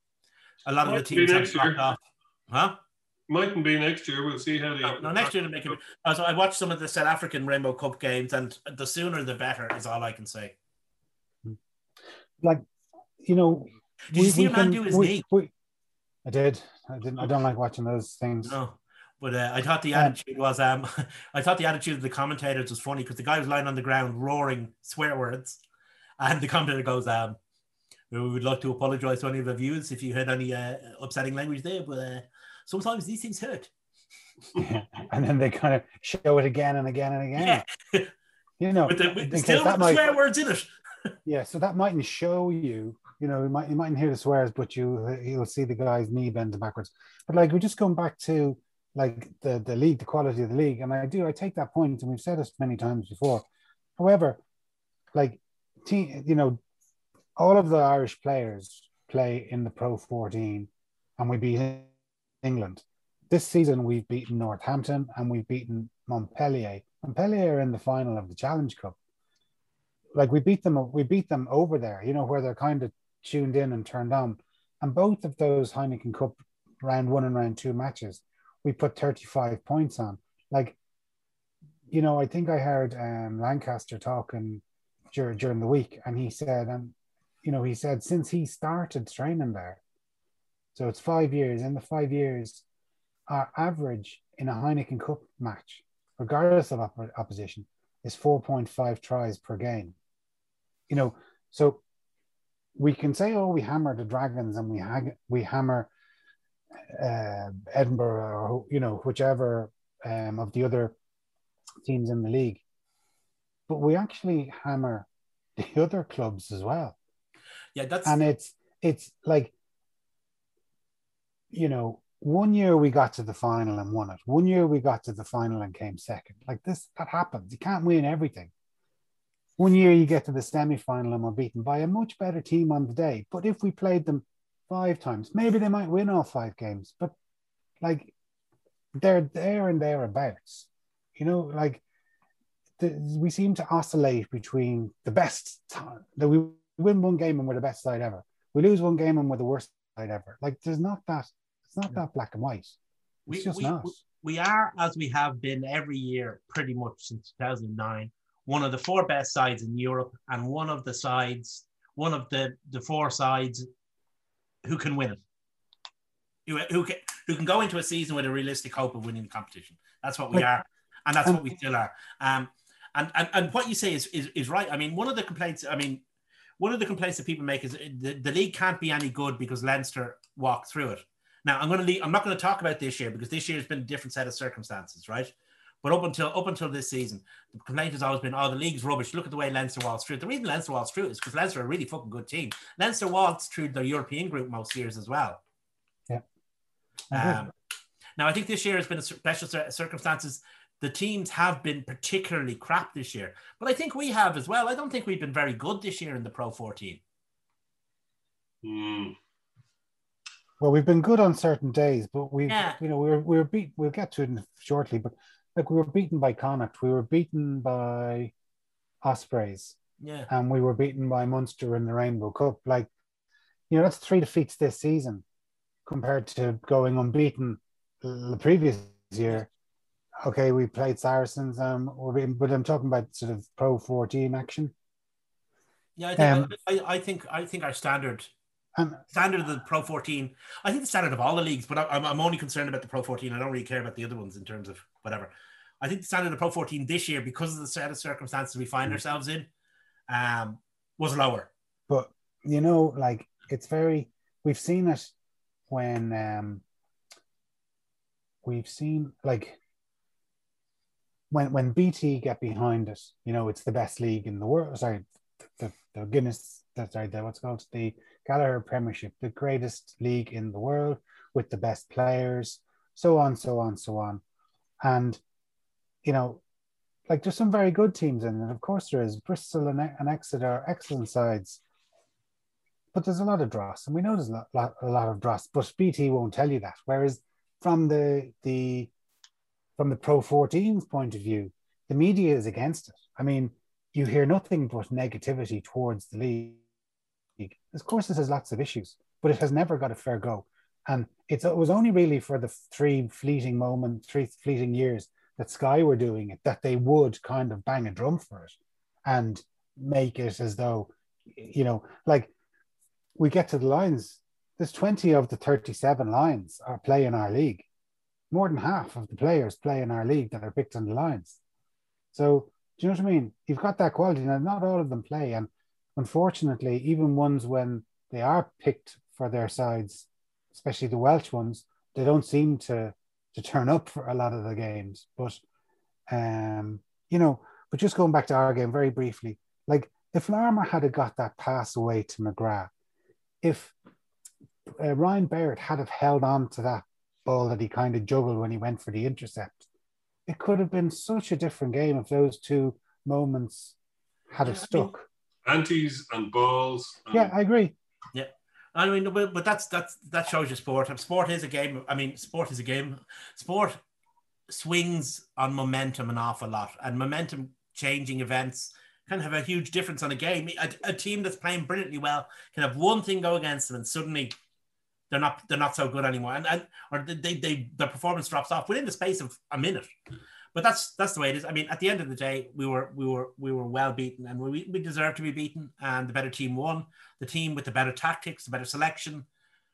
a lot Might of the teams have dropped off. Huh? Mightn't be next year. We'll see how they. No, no next year to make it. So I watched some of the South African Rainbow Cup games, and the sooner the better is all I can say. Like, you know, did we, you see a man do his we, knee? We, I did. I didn't. I don't like watching those things. No, but uh, I thought the attitude was. Um, I thought the attitude of the commentators was funny because the guy was lying on the ground roaring swear words, and the commentator goes, "Um, We would like to apologise to any of the viewers if you heard any uh, upsetting language there, but uh, sometimes these things hurt. Yeah. And then they kind of show it again and again and again. Yeah. You know, with the, with, still with the might, swear words in it. Yeah, so that mightn't show you, you know, you, might, you mightn't hear the swears, but you, you'll see the guy's knee bending backwards. But like, we're just going back to like the, the league, the quality of the league. And I do, I take that point, and we've said this many times before. However, like, team, you know, all of the Irish players play in the Pro fourteen, and we beat England. This season, we've beaten Northampton and we've beaten Montpellier. Montpellier are in the final of the Challenge Cup. Like, we beat them, we beat them over there, you know, where they're kind of tuned in and turned on. And both of those Heineken Cup round one and round two matches, we put thirty-five points on. Like, you know, I think I heard um, Lancaster talking during, during the week, and he said, and you know, he said since he started training there, so it's five years, in the five years, our average in a Heineken Cup match, regardless of op- opposition, is four point five tries per game. You know, so we can say, oh, we hammer the Dragons and we hag- we hammer uh, Edinburgh, or, you know, whichever um, of the other teams in the league. But we actually hammer the other clubs as well. Yeah, that's... And it's, it's like, you know, one year we got to the final and won it. One year we got to the final and came second. Like this, that happens. You can't win everything. One year you get to the semi-final and we're beaten by a much better team on the day. But if we played them five times, maybe they might win all five games. But like, they're there and thereabouts. You know, like the, we seem to oscillate between the best time that we win one game and we're the best side ever. We lose one game and we're the worst side ever. Like, there's not that. It's not that black and white. It's we, just we, not. We are, as we have been every year, pretty much since two thousand nine, one of the four best sides in Europe, and one of the sides, one of the, the four sides who can win it. Who, who, can, who can go into a season with a realistic hope of winning the competition. That's what we like, are, and that's um, what we still are. Um, and, and, and what you say is, is, is right. I mean, one of the complaints, I mean, one of the complaints that people make is the, the league can't be any good because Leinster walked through it. Now, I'm going to leave, I'm not going to talk about this year because this year has been a different set of circumstances, right? But up until up until this season, the complaint has always been, oh, the league's rubbish. Look at the way Leinster walks through it. The reason Leinster walks through it is because Leinster are a really fucking good team. Leinster walks through the European group most years as well. Yeah. Um, now, I think this year has been a special circumstances. The teams have been particularly crap this year. But I think we have as well. I don't think we've been very good this year in the Pro fourteen. Hmm. Well, we've been good on certain days, but we, yeah. you know, we were we were beat. We'll get to it shortly, but like we were beaten by Connacht, we were beaten by Ospreys, yeah, and we were beaten by Munster in the Rainbow Cup. Like, you know, that's three defeats this season compared to going unbeaten the previous year. Okay, we played Saracens, um, we're beaten, but I'm talking about sort of Pro fourteen action. Yeah, I think um, I, I think I think our standard. And standard of the Pro fourteen, I think the standard of all the leagues, but I'm, I'm only concerned about the Pro fourteen. I don't really care about the other ones in terms of whatever. I think the standard of the Pro fourteen this year, because of the set of circumstances we find mm-hmm. ourselves in, um, was lower. But, you know, like, it's very, we've seen it when um, we've seen, like, when when B T get behind it, you know, it's the best league in the world. Sorry, the, the Guinness, that's right, the, what's it called? The Gallagher Premiership, the greatest league in the world with the best players, so on, so on, so on. And, you know, like, there's some very good teams in it. Of course there is. Bristol and, and Exeter are excellent sides. But there's a lot of dross, and we know there's a lot, a lot of dross, but B T won't tell you that. Whereas from the the from the Pro fourteen's point of view, the media is against it. I mean, you hear nothing but negativity towards the league. Of course, this has lots of issues, but it has never got a fair go. And it's, it was only really for the three fleeting moments, three fleeting years that Sky were doing it, that they would kind of bang a drum for it and make it as though, you know, like, we get to the Lions, there's twenty of the thirty-seven Lions are playing our league. More than half of the players play in our league that are picked on the Lions. So, do you know what I mean? You've got that quality. Now, not all of them play. And unfortunately, even ones when they are picked for their sides, especially the Welsh ones. They don't seem to to turn up for a lot of the games. But, um, you know, but just going back to our game very briefly, like if Larmour had got that pass away to McGrath, if uh, Ryan Baird had have held on to that ball that he kind of juggled when he went for the intercept, it could have been such a different game if those two moments had have stuck. Antes and balls. And... Yeah, I agree. Yeah. I mean, but, but that's that's that shows you sport. And sport is a game. I mean, sport is a game. Sport swings on momentum an awful lot, and momentum changing events can have a huge difference on a game. A, a team that's playing brilliantly well can have one thing go against them, and suddenly they're not they're not so good anymore, and, and or they they their performance drops off within the space of a minute. But that's that's the way it is. I mean, at the end of the day, we were we were we were well beaten, and we we deserved to be beaten, and the better team won. The team with the better tactics, the better selection,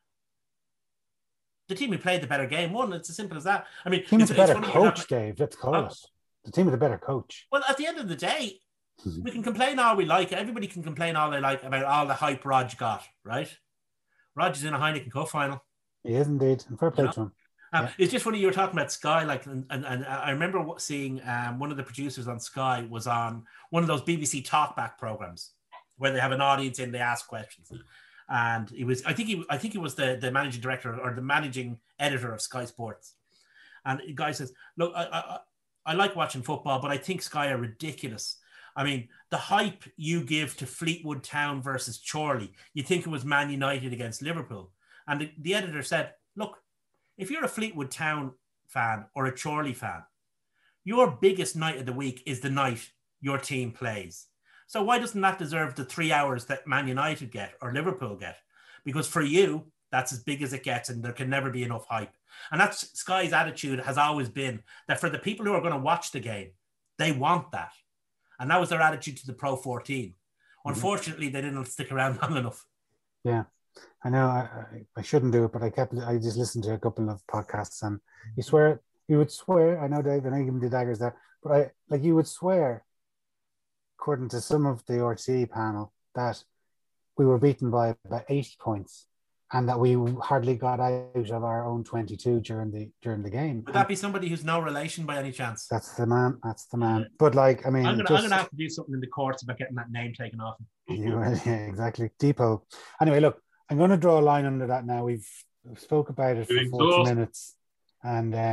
the team who played the better game won. It's as simple as that. I mean, the team with it's, the better it's coach, Dave. Let's call oh, it the team with the better coach. Well, at the end of the day, we can complain all we like. Everybody can complain all they like about all the hype Rog got. Right? Rog is in a Heineken Cup final. He is indeed, and fair play you know? to him. Um, yeah. It's just funny you were talking about Sky, like, and, and, and I remember seeing um, one of the producers on Sky was on one of those B B C talkback programs where they have an audience and they ask questions. And he was, I think he, I think he was the, the managing director or the managing editor of Sky Sports. And the guy says, "Look, I, I, I like watching football, but I think Sky are ridiculous. I mean, the hype you give to Fleetwood Town versus Chorley, you think it was Man United against Liverpool." And the, the editor said, "Look, if you're a Fleetwood Town fan or a Chorley fan, your biggest night of the week is the night your team plays. So why doesn't that deserve the three hours that Man United get or Liverpool get? Because for you, that's as big as it gets and there can never be enough hype." And that's Sky's attitude has always been that for the people who are going to watch the game, they want that. And that was their attitude to the Pro fourteen. Unfortunately, mm-hmm. they didn't stick around long enough. Yeah. I know I, I shouldn't do it, but I kept I just listened to a couple of podcasts, and you swear you would swear. I know Dave, I know you give me the daggers there, but I like you would swear, according to some of the R T E panel, that we were beaten by about eighty points, and that we hardly got out of our own twenty-two during the during the game. Would that be somebody who's no relation by any chance? That's the man. That's the man. But like, I mean, I'm gonna, just, I'm gonna have to do something in the courts about getting that name taken off. You, yeah, exactly. Depot. Anyway, look. I'm going to draw a line under that now. We've, we've spoke about it for forty minutes. And uh,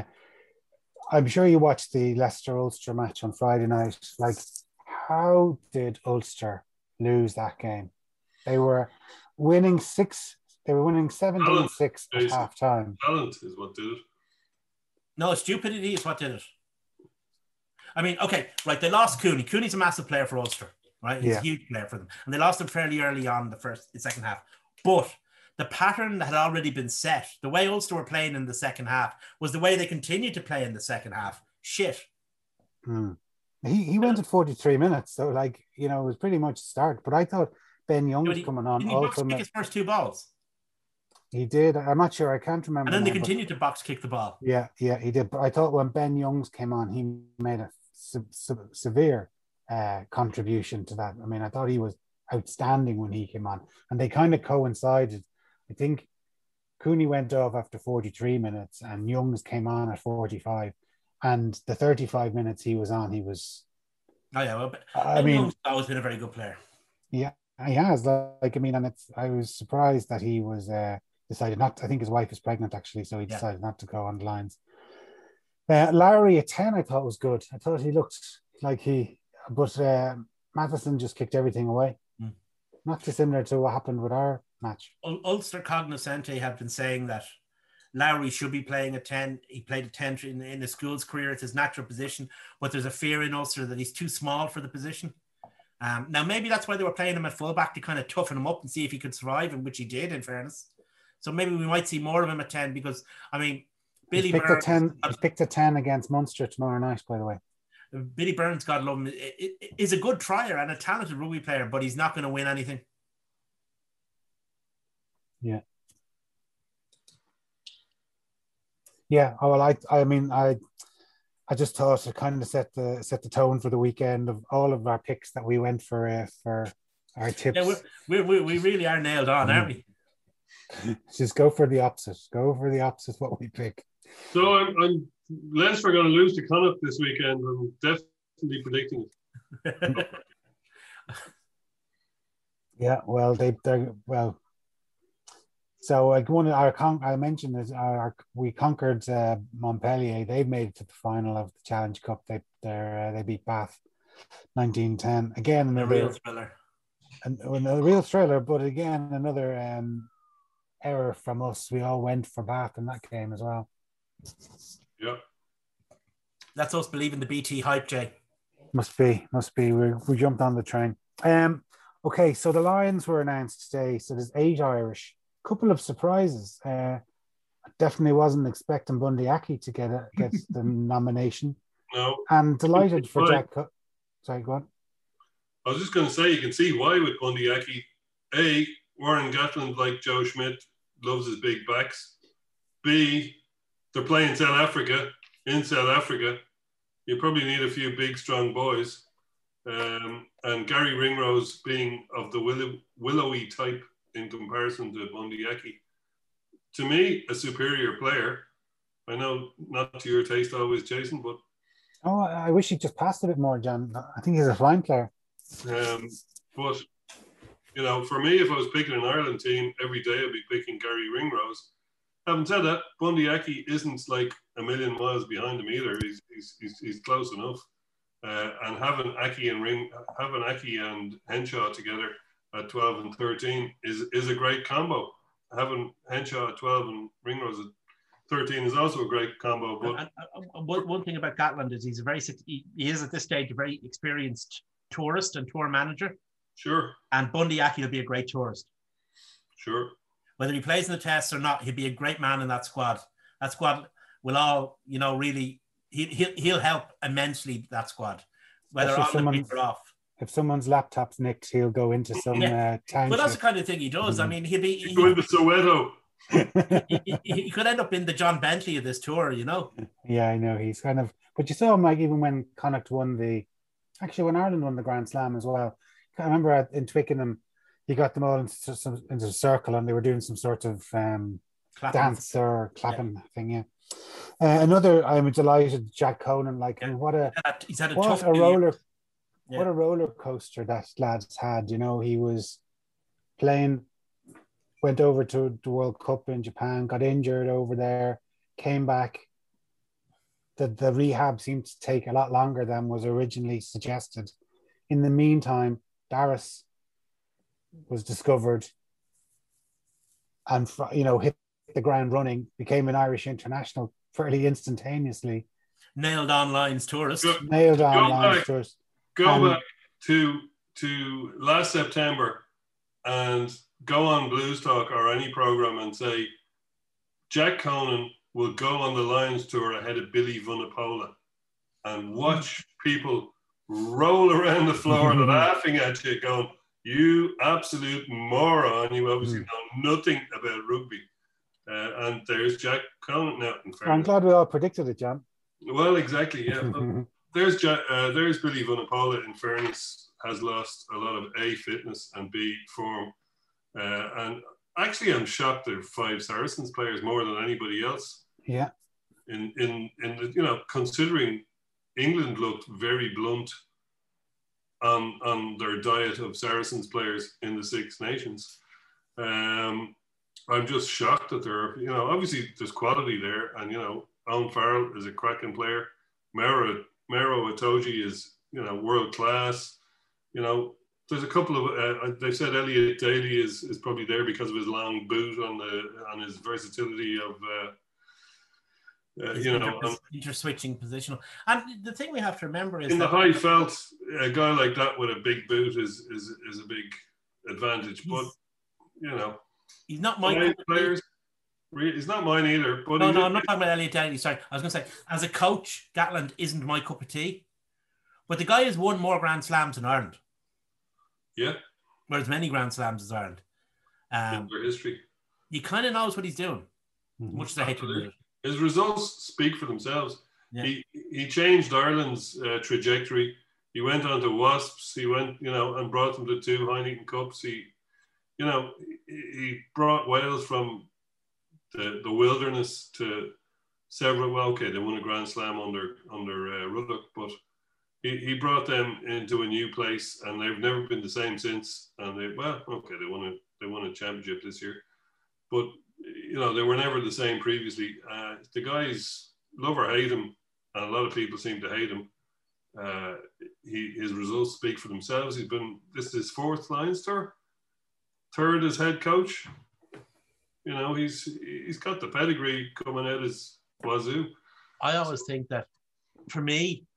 I'm sure you watched the Leicester-Ulster match on Friday night. Like, how did Ulster lose that game? They were winning six, they were winning seventeen six at half time. Talent is what did it. No, stupidity is what did it. I mean, okay, right, they lost Cooney. Cooney's a massive player for Ulster, right? He's yeah. a huge player for them. And they lost him fairly early on in the first, the second half. But the pattern that had already been set, the way Ulster were playing in the second half, was the way they continued to play in the second half. Shit. Hmm. He he went at forty-three minutes, so like, you know, it was pretty much start. But I thought Ben Young was coming on. Didn't he box kick his first two balls? He did. I'm not sure. I can't remember. And then they now, continued to box kick the ball. Yeah, yeah, he did. But I thought when Ben Youngs came on, he made a se- se- severe uh, contribution to that. I mean, I thought he was outstanding when he came on, and they kind of coincided. I think Cooney went off after forty-three minutes, and Youngs came on at forty-five. And the thirty-five minutes he was on, he was. Oh yeah, well, I mean, Young's always been a very good player. Yeah, he has. Like, I mean, and it's. I was surprised that he was uh, decided not. I think his wife is pregnant actually, so he decided yeah. not to go on the lines. Uh, Lowry at ten, I thought was good. I thought he looked like he, but uh, Matheson just kicked everything away. Mm. Not dissimilar to what happened with our match. Ulster Cognoscente have been saying that Lowry should be playing at ten. He played at ten in, in the school's career. It's his natural position, but there's a fear in Ulster that he's too small for the position. Um, now, maybe that's why they were playing him at fullback to kind of toughen him up and see if he could survive, and which he did, in fairness. So maybe we might see more of him at ten because, I mean, Billy he's picked Burns... A ten, he's picked a ten against Munster tomorrow night, by the way. Billy Burns, God love him, is a good trier and a talented rugby player, but he's not going to win anything. Yeah. Yeah. Oh, well, I, I mean, I, I just thought it kind of set the set the tone for the weekend of all of our picks that we went for uh, for Our tips. Yeah, we we we really are nailed on, aren't we? Just go for the opposite. Go for the opposite. What we pick. So I'm, I'm Leinster are going to lose to Connacht this weekend. I'm definitely predicting it. Yeah, well, they they well. So like one of our con- I mentioned is our we conquered uh, Montpellier. They made it to the final of the Challenge Cup. They they uh, they beat Bath nineteen ten again. Another A real thriller. And a real thriller, but again another um, error from us. We all went for Bath in that game as well. Yeah, that's us believing the B T hype, Jay. Must be, must be. We we jumped on the train. Um. Okay, so the Lions were announced today. So there's eight Irish. Couple of surprises. Uh, definitely wasn't expecting Bundy Aki to get a, get the nomination. No. And delighted for Right. Jack. Co- Sorry, go on. I was just going to say, you can see why with Bundy Aki. A, Warren Gatland, like Joe Schmidt, loves his big backs. B, they're playing South Africa, in South Africa. You probably need a few big, strong boys. Um, and Gary Ringrose being of the willow, willowy type in comparison to Bundy Aki. To me, a superior player. I know not to your taste always, Jason, but... Oh, I wish he just passed a bit more, John. I think he's a fine player. Um, but, you know, for me, if I was picking an Ireland team, every day I'd be picking Gary Ringrose. Having said that, Bundy Aki isn't like a million miles behind him either. He's he's he's, he's close enough. Uh, and having Aki and Ring, having Aki and Henshaw together at twelve and thirteen is is a great combo. Having Henshaw at twelve and Ringrose at thirteen is also a great combo. But and, and, and one, one thing about Gatland is he's a very he, he is at this stage a very experienced tourist and tour manager. Sure. And Bundy Aki will be a great tourist. Sure. Whether he plays in the tests or not, he'll be a great man in that squad. That squad will all, you know, really he he'll, he'll help immensely that squad. Whether If on someone- the pitch or off. If someone's laptop's nicked, he'll go into some Yeah. uh, township. But that's the kind of thing he does. I mean, he'll be he, go into Soweto. he, he, he could end up in the John Bentley of this tour, you know. Yeah, I know. He's kind of... But you saw him, like, even when Connacht won the... Actually, when Ireland won the Grand Slam as well. I remember at, in Twickenham, he got them all into, some, into a circle and they were doing some sort of um, Clapping. dance or clapping thing, yeah. Uh, another, I'm delighted, Jack Conan, like, Yeah. what a... He's had a What tough a few roller... years. Yeah. What a roller coaster that lad's had. You know, he was playing, went over to the World Cup in Japan, got injured over there, came back. The, the rehab seemed to take a lot longer than was originally suggested. In the meantime, Darius was discovered and, you know, hit the ground running, became an Irish international fairly instantaneously. Nailed on lines tourist. Go, Nailed on Go lines back. to us. go Um, back to to last September and go on Blues Talk or any program and say Jack Conan will go on the Lions tour ahead of Billy Vunipola and watch people roll around the floor laughing at you going, you absolute moron, you obviously know nothing about rugby. Uh, and there's Jack Conan now. In I'm fairness. glad we all predicted it, John. Well, exactly, yeah. Well, there's Jack, uh, there's Billy Vunipola, in fairness, has lost a lot of A, fitness, and B, form. Uh, and actually, I'm shocked there are five Saracens players more than anybody else. Yeah. In, in, in the, you know, considering England looked very blunt on, on their diet of Saracens players in the Six Nations. Um, I'm just shocked that there are, you know, obviously there's quality there. And, you know, Owen Farrell is a cracking player. Mero, Mero Itoje is, you know, world class. You know, there's a couple of, uh, they said Elliot Daly is, is probably there because of his long boot on the on his versatility of, uh, uh, you know. Inter- inter-switching positional. And the thing we have to remember is In the that high felt, a guy like that with a big boot is is, is a big advantage. But, you know, he's not my my players, he's not mine either. But No, he's no, a- I'm not talking about Elliot Daly. Sorry, I was going to say, as a coach, Gatland isn't my cup of tea. But the guy has won more Grand Slams in Ireland. Yeah. Or as many Grand Slams as Ireland. Um, in their history. he kind of knows what he's doing. Mm-hmm. Much as I hate to admit it. His results speak for themselves. Yeah. He he changed Ireland's uh, trajectory He went on to Wasps. He went, you know, and brought them to two Heineken Cups. He, you know, he brought Wales from the, the wilderness to several. Well, okay, they won a Grand Slam under under uh, Ruddock, but he, he brought them into a new place, and they've never been the same since. And they, well, okay, they won a they won a championship this year, but you know they were never the same previously. Uh, the guys love or hate him, and a lot of people seem to hate him. Uh, he his results speak for themselves. He's been this is his fourth Lions tour, third as head coach. You know he's he's got the pedigree coming out as wazoo. I always think that for me,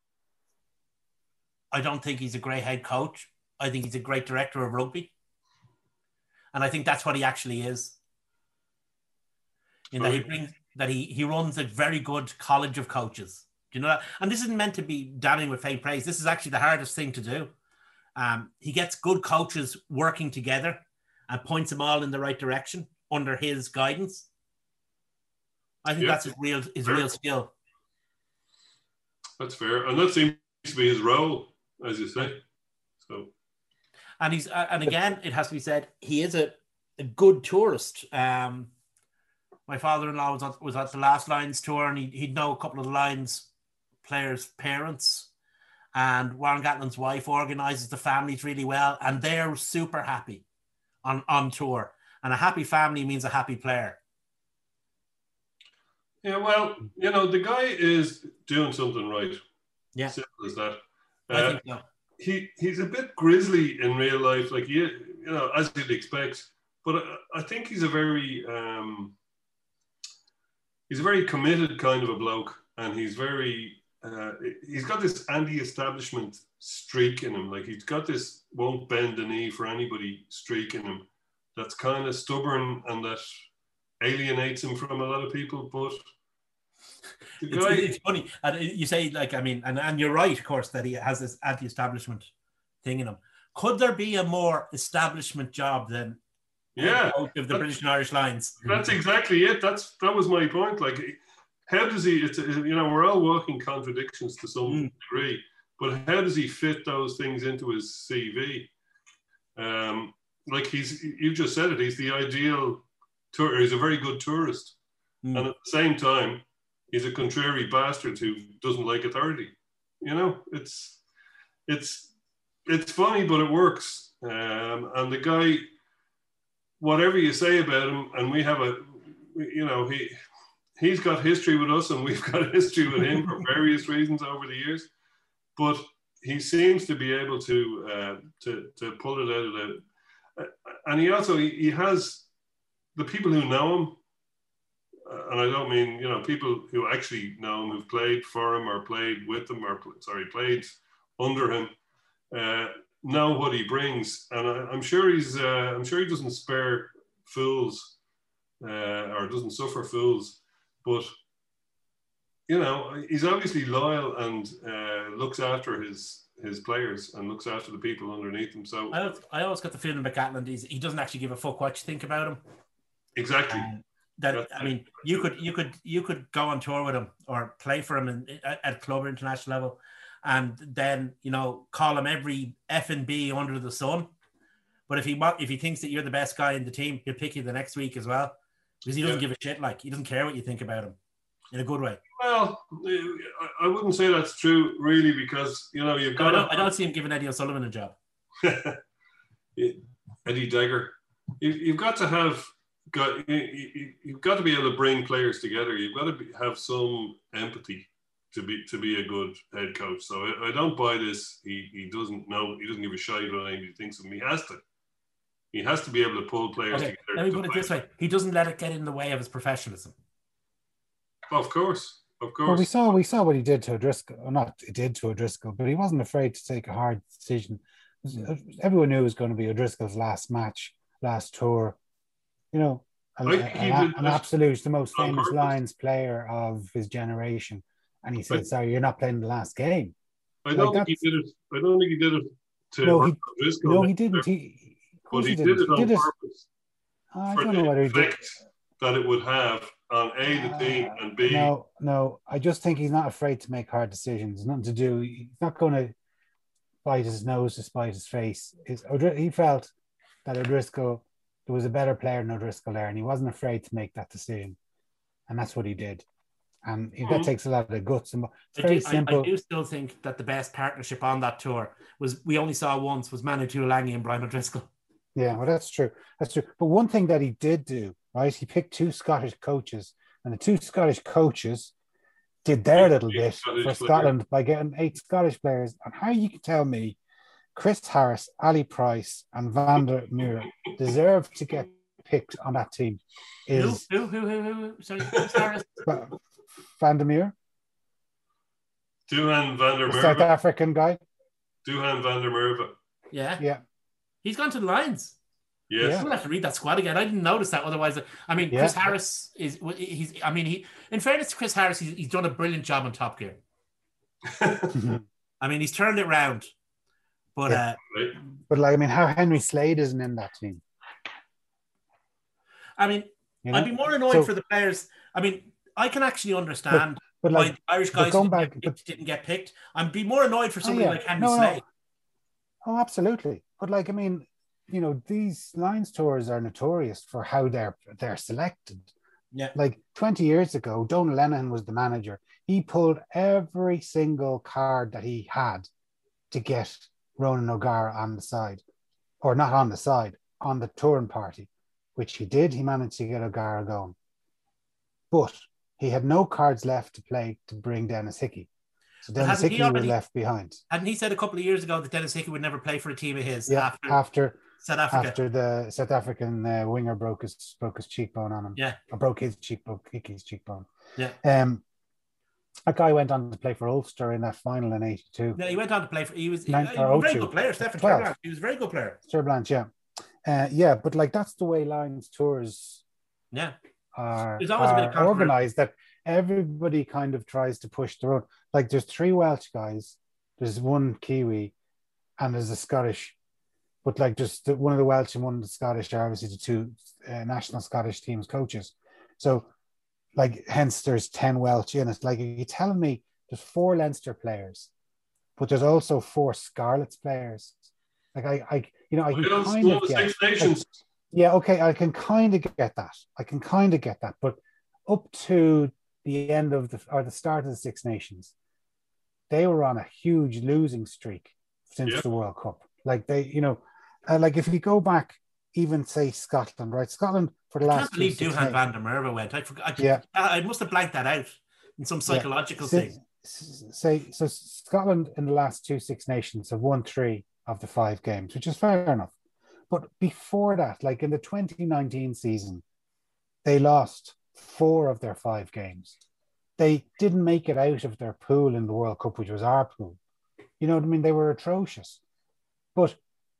I don't think he's a great head coach. I think he's a great director of rugby, and I think that's what he actually is. In that he brings that he he runs a very good college of coaches. Do you know that? And this isn't meant to be damning with faint praise. This is actually the hardest thing to do. Um, he gets good coaches working together and points them all in the right direction under his guidance. I think Yeah. that's his real his Fair. real skill. That's fair, and that seems to be his role, as you say. So And he's uh, and again, it has to be said, he is a, a good tourist. Um, my father-in-law was at, was at the last Lions tour, and he, he'd know a couple of the Lions players' parents. And Warren Gatlin's wife organizes the families really well, and they're super happy on, on tour. And a happy family means a happy player. yeah, well, you know the guy is doing something right. Yeah, Simple as that. I Uh, think so. he he's a bit grisly in real life, like you you know, as you'd expect. But I, I think he's a very um, he's a very committed kind of a bloke, and he's very uh, he's got this anti-establishment streak in him. Like he's got this won't bend the knee for anybody streak in him. That's kind of stubborn and that alienates him from a lot of people. But the It's, guy, it's funny. And you say, like, I mean, and, and you're right, of course, that he has this anti-establishment thing in him. Could there be a more establishment job than yeah, coach of the that- British and Irish Lions? That's exactly it. That's that was my point. Like, how does he? It's you know we're all walking contradictions to some Mm. degree, but how does he fit those things into his C V? Um, like he's you just said it. He's the ideal tour. He's a very good tourist, Mm. and at the same time, he's a contrary bastard who doesn't like authority. You know, it's it's it's funny, but it works. Um, and the guy, whatever you say about him, and we have a, you know, he he's got history with us, and we've got history with him for various reasons over the years. But he seems to be able to uh, to to pull it out of the, uh, and he also he, he has the people who know him. Uh, and I don't mean, you know, people who actually know him, who've played for him or played with him or, sorry, played under him, uh, know what he brings. And I, I'm sure he's, uh, I'm sure he doesn't spare fools uh, or doesn't suffer fools. But, you know, he's obviously loyal and uh, looks after his his players and looks after the people underneath him. So I, always- I always got the feeling about Gatland, he's, he doesn't actually give a fuck what you think about him. exactly. Um, that That's I mean, you could you could you could go on tour with him or play for him in, at, at club or international level, and then you know call him every F and B under the sun. But if he wa- if he thinks that you're the best guy in the team, he'll pick you the next week as well, because he doesn't Yeah. give a shit. Like he doesn't care what you think about him, in a good way. Well, I- I wouldn't say that's true, really, because, you know, you've No, I got don't, I don't see him giving Eddie O'Sullivan a job. Eddie Dagger. You, you've got to have got you, you, you've got to be able to bring players together. You've got to be, have some empathy to be to be a good head coach. So I, I don't buy this. He he doesn't know. He doesn't give a shit what anybody thinks of him. He has to. He has to be able to pull players Okay, together. let me to put it play. this way: he doesn't let it get in the way of his professionalism. Of course, of course. Well, we saw we saw what he did to O'Driscoll. Or not it did to O'Driscoll, but he wasn't afraid to take a hard decision. Everyone knew it was going to be O'Driscoll's last match, last tour. You know, a- I think he a- did an that absolute, the most on famous purpose. Lions player of his generation, and he said, But- "Sorry, you're not playing the last game." I don't like think he did it. I don't think he did it to No, he- hurt O'Driscoll. No, he didn't. He, of But course he he did didn't. it on He did it. purpose I for don't know the whether he did. effect that it would have on A, the team, and B, Uh, No, no. I just think he's not afraid to make hard decisions. Nothing to do. He's not going to. despite his nose, despite his face, is he felt that O'Driscoll, there was a better player than O'Driscoll there, and he wasn't afraid to make that decision, and that's what he did. And mm-hmm. that takes a lot of guts. And it's very I do, simple. I, I do still think that the best partnership on that tour was we only saw once was Manu Tuilagi and Brian O'Driscoll. Yeah, well, that's true. That's true. But one thing that he did do, right? He picked two Scottish coaches, and the two Scottish coaches did their little bit Scottish for Scotland player. by getting eight Scottish players. And how you can tell me Chris Harris, Ali Price, and Van der Merwe deserve to get picked on that team is who who who who, who? Sorry, Chris Harris. Van der Merwe, Duhan van der Merwe, South African guy. Duhan van der Merwe. Yeah, yeah. He's gone to the Lions. Yes. I'm gonna have to read that squad again. I didn't notice that. Otherwise, I mean, yeah. Chris Harris is. He's. I mean, he. In fairness to Chris Harris, he's, he's done a brilliant job on Top Gear. I mean, he's turned it round. But yeah. uh, but like, I mean, how Henry Slade isn't in that team. I mean, you know? I'd be more annoyed so, for the players. I mean, I can actually understand but, but like, why the Irish guys didn't, back, get, but, didn't get picked. I'd be more annoyed for somebody oh, yeah. like Henry no, Slade. No. Oh, absolutely. But like, I mean, you know, these Lions tours are notorious for how they're they're selected. Yeah. Like twenty years ago, Donal Lenihan was the manager. He pulled every single card that he had to get Ronan O'Gara on the side, or not on the side, on the touring party, which he did. He managed to get O'Gara going. But he had no cards left to play to bring Dennis Hickey. So Dennis Hickey already, was left behind. Hadn't he said a couple of years ago that Dennis Hickey would never play for a team of his yeah, after, after South Africa? After the South African uh, winger broke his broke his cheekbone on him. Yeah. Or broke his cheekbone, Hickey's cheekbone. Yeah. Um, that guy went on to play for Ulster in that final in eighty-two. Yeah, he went on to play for. He was, he, Nine, he was a very oh two. good player, Stephen Turblanche. He was a very good player. Turblanche, yeah, uh, yeah. But like that's the way Lions tours. Yeah. Are, There's always are a bit of organized that everybody kind of tries to push their own. Like there's three Welsh guys, there's one Kiwi, and there's a Scottish. But like just the, one of the Welsh and one of the Scottish are obviously the two uh, national Scottish teams coaches. So like hence there's ten Welsh in it. Like you're telling me there's four Leinster players, but there's also four Scarlets players. Like I, I you know, I can kind of get, like, yeah, okay, I can kind of get that. I can kind of get that. But up to the end of the or the start of the Six Nations, they were on a huge losing streak since yep. the World Cup. Like they, you know, uh, like if you go back, even say Scotland, right? Scotland for the I last. can't believe Duhan van der Merwe went. I forgot. I, yeah, I must have blanked that out in some psychological yeah. thing. Say so. Scotland in the last two Six Nations have won three of the five games, which is fair enough. But before that, like in the twenty nineteen season, they lost four of their five games. They didn't make it out of their pool in the World Cup, which was our pool. You know what I mean? They were atrocious. But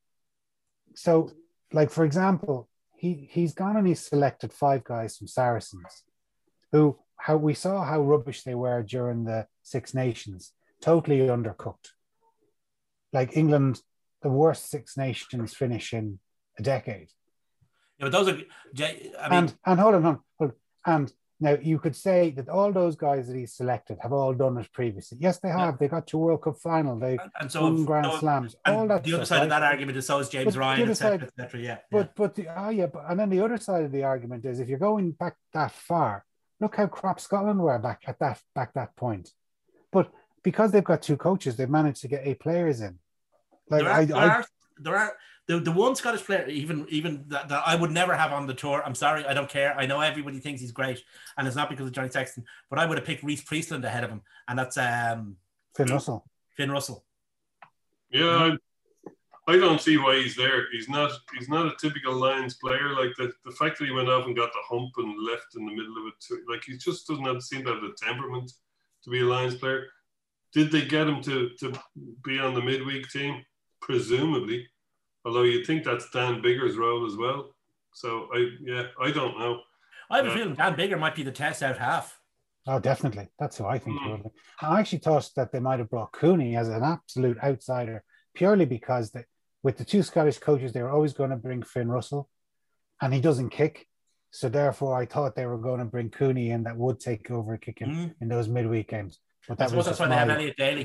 so, like, for example, he, he's gone and he's selected five guys from Saracens who, how we saw how rubbish they were during the Six Nations, totally undercooked. Like England, the worst Six Nations finish in a decade. Yeah, but those are, I mean, and and hold on, hold on, hold on. And now you could say that all those guys that he's selected have all done it previously. Yes, they have. Yeah. They got to World Cup final. They and so won if, Grand no, Slams. All that. The other stuff, side right? of that argument is so is James but Ryan, et cetera, side, et cetera. Yeah. But yeah. but the oh yeah, but and then the other side of the argument is if you're going back that far, look how crap Scotland were back at that back that point. But because they've got two coaches, they've managed to get eight players in. Like there are, I, there, I, are, there are the, the one Scottish player, even even that, that I would never have on the tour. I'm sorry, I don't care. I know everybody thinks he's great, and it's not because of Johnny Sexton, but I would have picked Reece Priestland ahead of him, and that's um, Finn Russell. Finn Russell. Yeah, I, I don't see why he's there. He's not. He's not a typical Lions player. Like the, the fact that he went off and got the hump and left in the middle of it, too, like he just doesn't have, seem to have the temperament to be a Lions player. Did they get him to to be on the midweek team? Presumably. Although you'd think that's Dan Bigger's role as well. So, I yeah, I don't know. I have a uh, feeling Dan Bigger might be the test out half. Oh, definitely. That's who I think mm. it would be. I actually thought that they might have brought Cooney as an absolute outsider, purely because they, with the two Scottish coaches, they were always going to bring Finn Russell, and he doesn't kick. So, therefore, I thought they were going to bring Cooney in that would take over kicking mm. in those midweek games. But that I suppose was that's why my... they have Elliot Daly.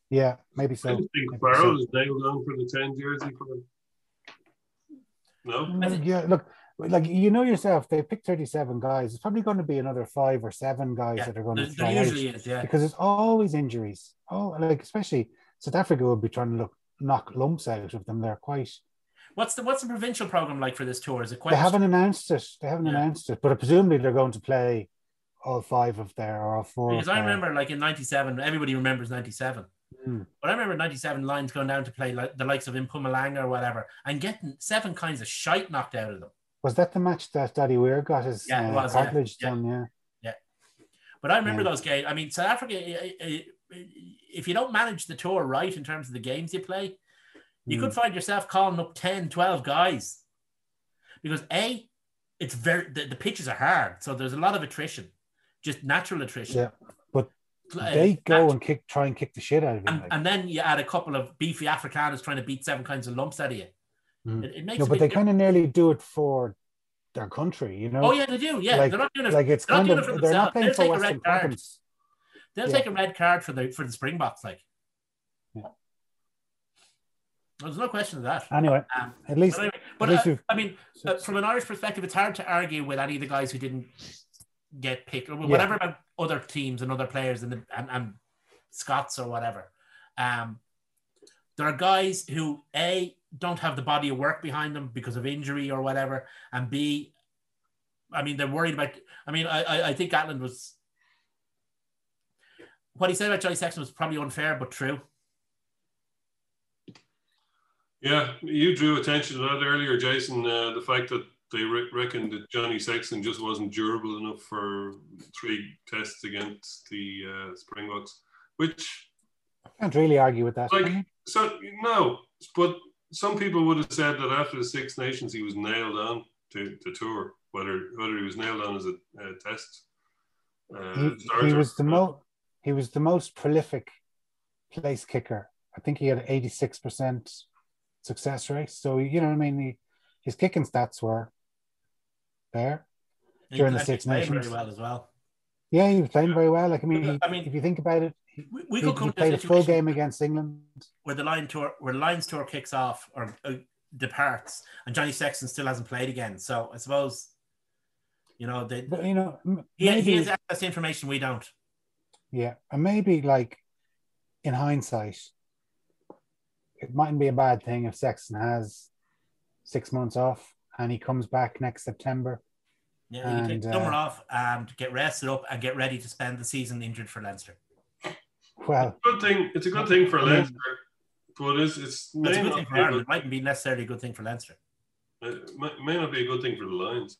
Yeah, maybe I so. don't think Maybe Farrell so. is nailed on for the ten jersey for them. No? Mm, Yeah, look, like you know yourself, they picked thirty-seven guys. It's probably going to be another five or seven guys Yeah, that are going there, to there try out usually is. Yeah. because there's always injuries. Oh, like especially South Africa will be trying to look knock lumps out of them. They're quite. What's the what's the provincial program like for this tour? Is it quite? They haven't announced it. They haven't Yeah. announced it, but presumably they're going to play all five of their or all four. Because of I their- remember, like in ninety-seven, everybody remembers ninety-seven. Mm. But I remember ninety-seven Lions going down to play like the likes of Mpumalanga or whatever and getting seven kinds of shite knocked out of them. Was that the match that Daddy Weir got his Yeah, it uh, was, yeah. cartilage Yeah. done? Yeah. But I remember Yeah. those games. I mean, South Africa, i- i- if you don't manage the tour right in terms of the games you play, you Mm. could find yourself calling up ten, twelve guys. Because A, it's very, the, the pitches are hard. So there's a lot of attrition, just natural attrition. Yeah, but Uh, they go nat- and kick, try and kick the shit out of you. and, like. and then you add a couple of beefy Afrikaners trying to beat seven kinds of lumps out of you. Mm. It, it makes No, a but big they difference. kind of nearly do it for their country, you know. Oh yeah, they do. Yeah, like, they're not doing it. like it's they're not kind doing of it for they're not themselves. playing They'll for take a Western red card. Province. They'll Yeah. take a red card for the for the Springboks. Like, Yeah. there's no question of that. Anyway, Um, at least, but anyway, but at least uh, we've- I mean, uh, from an Irish perspective, it's hard to argue with any of the guys who didn't get picked, or Yeah. whatever about other teams and other players and, the, and, and Scots or whatever. Um, there are guys who A, don't have the body of work behind them because of injury or whatever, and B, I mean, they're worried about. I mean, I I, I think Gatland was. What he said about Johnny Sexton was probably unfair, but true. Yeah, you drew attention to that earlier, Jason. Uh, the fact that they re- reckoned that Johnny Sexton just wasn't durable enough for three tests against the uh, Springboks, which, can't really argue with that. like, can you? so no, but some people would have said that after the Six Nations he was nailed on to the tour, whether whether he was nailed on as a, a test. Uh, he, he starter. was the most he was the most prolific place kicker. I think he had eighty-six percent success rate. So you know what I mean. He, his kicking stats were there He during the actually Six played Nations. very well as well. Yeah, he was playing very well. Like I mean, he, I mean, if you think about it, he, We, we he, could come he to played a a full situation game against England. where the Lion tour, where the Lions tour kicks off or uh, departs, and Johnny Sexton still hasn't played again. So I suppose, you know, they, But you know, m- he, maybe, he has access to information we don't. yeah, and maybe like in hindsight, it mightn't be a bad thing if Sexton has six months off and he comes back next September. Yeah, you can take And, summer uh, off and get rested up and get ready to spend the season injured for Leinster. Well, Good thing. It's a good thing for Leinster, but it's it's It's may a good not thing for be a Ireland. good, It mightn't be necessarily a good thing for Leinster. it may, may not be a good thing for the Lions.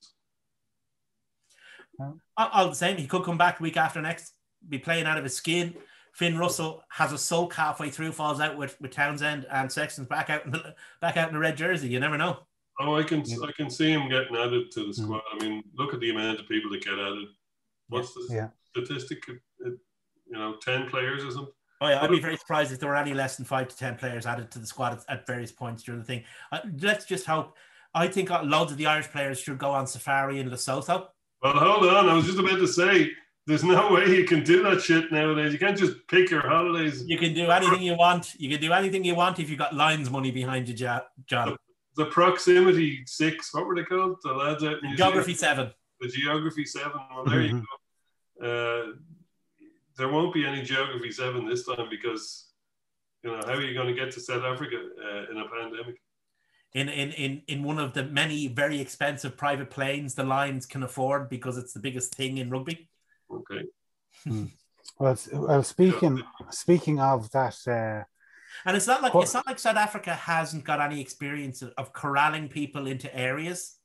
All, all the same, he could come back the week after next, be playing out of his skin. Finn Russell has a sulk halfway through, falls out with, with Townsend, and Sexton's back out in the back out in the red jersey. You never know. Oh, I can Yeah. I can see him getting added to the squad. I mean, look at the amount of people that get added. What's the yeah. statistic? It, you know, ten players or something. Oh yeah, I'd be very surprised if there were any less than five to ten players added to the squad at, at various points during the thing. Uh, let's just hope. I think loads of the Irish players should go on safari in Lesotho. Well, hold on. I was just about to say, there's no way you can do that shit nowadays. You can't just pick your holidays. You can do anything you want. You can do anything you want if you've got Lions money behind you, Ja- John. The proximity six, what were they called? The lads out in New Geography Zealand. seven. The geography seven. Well, there you go. Uh, there won't be any geography seven this time because, you know, how are you going to get to South Africa uh, in a pandemic? In, in, in, in one of the many very expensive private planes the Lions can afford because it's the biggest thing in rugby. Okay. Well, it's- well, speaking speaking of that, uh, And it's not like What- it's not like South Africa hasn't got any experience of, of corralling people into areas.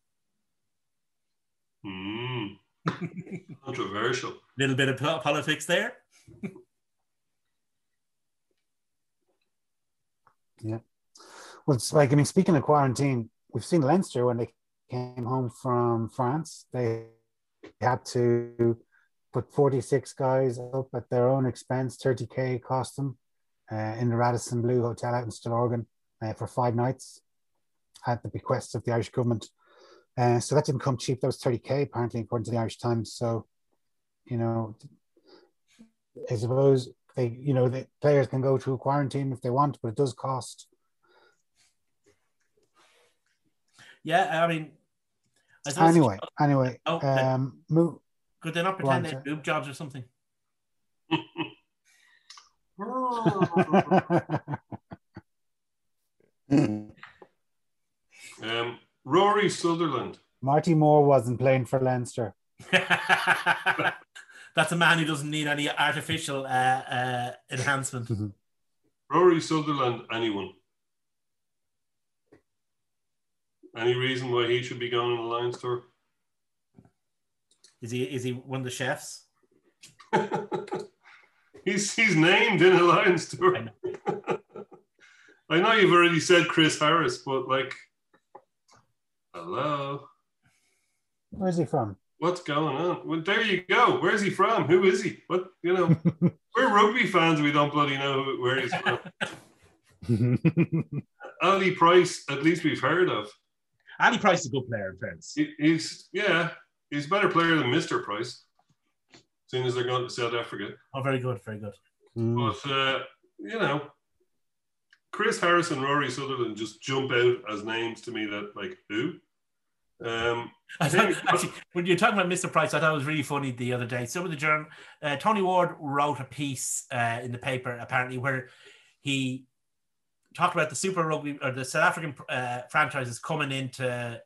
Hmm. Controversial. Little bit of po- politics there. yeah. Well, it's like I mean, speaking of quarantine, we've seen Leinster when they came home from France. They had to put forty-six guys up at their own expense, thirty K cost them uh, in the Radisson Blue Hotel out in Stillorgan uh, for five nights at the bequest of the Irish government. Uh, so that didn't come cheap. That was thirty K apparently, according to the Irish Times. So, you know, I suppose they, you know, the players can go through quarantine if they want, but it does cost. Yeah, I mean, I suppose- Anyway, anyway, Oh, um, move. could they not Go on, pretend they sir. had boob jobs or something? um, Rory Sutherland. Marty Moore wasn't playing for Leinster. That's a man who doesn't need any artificial uh, uh, enhancement. Rory Sutherland, anyone? Any reason why he should be going on the Lions tour? Is he is he one of the chefs? he's he's named in a Lions tour. I know. I know you've already said Chris Harris, but like, hello, Where's he from? what's going on? Well, there you go. Where's he from? Who is he? What, you know, we're rugby fans. We don't bloody know who, where he's from. Ali Price, at least we've heard of. Ali Price is a good player, in fairness. He, he's yeah, he's a better player than Mister Price, seeing as they're going to South Africa. Oh, very good, very good. Mm. But uh, you know, Chris Harris and Rory Sutherland just jump out as names to me. That like who? Um, I thought, actually, when you're talking about Mister Price, I thought it was really funny the other day. Some of the journal, uh, Tony Ward wrote a piece uh, in the paper apparently where he talked about the Super Rugby or the South African uh, franchises coming into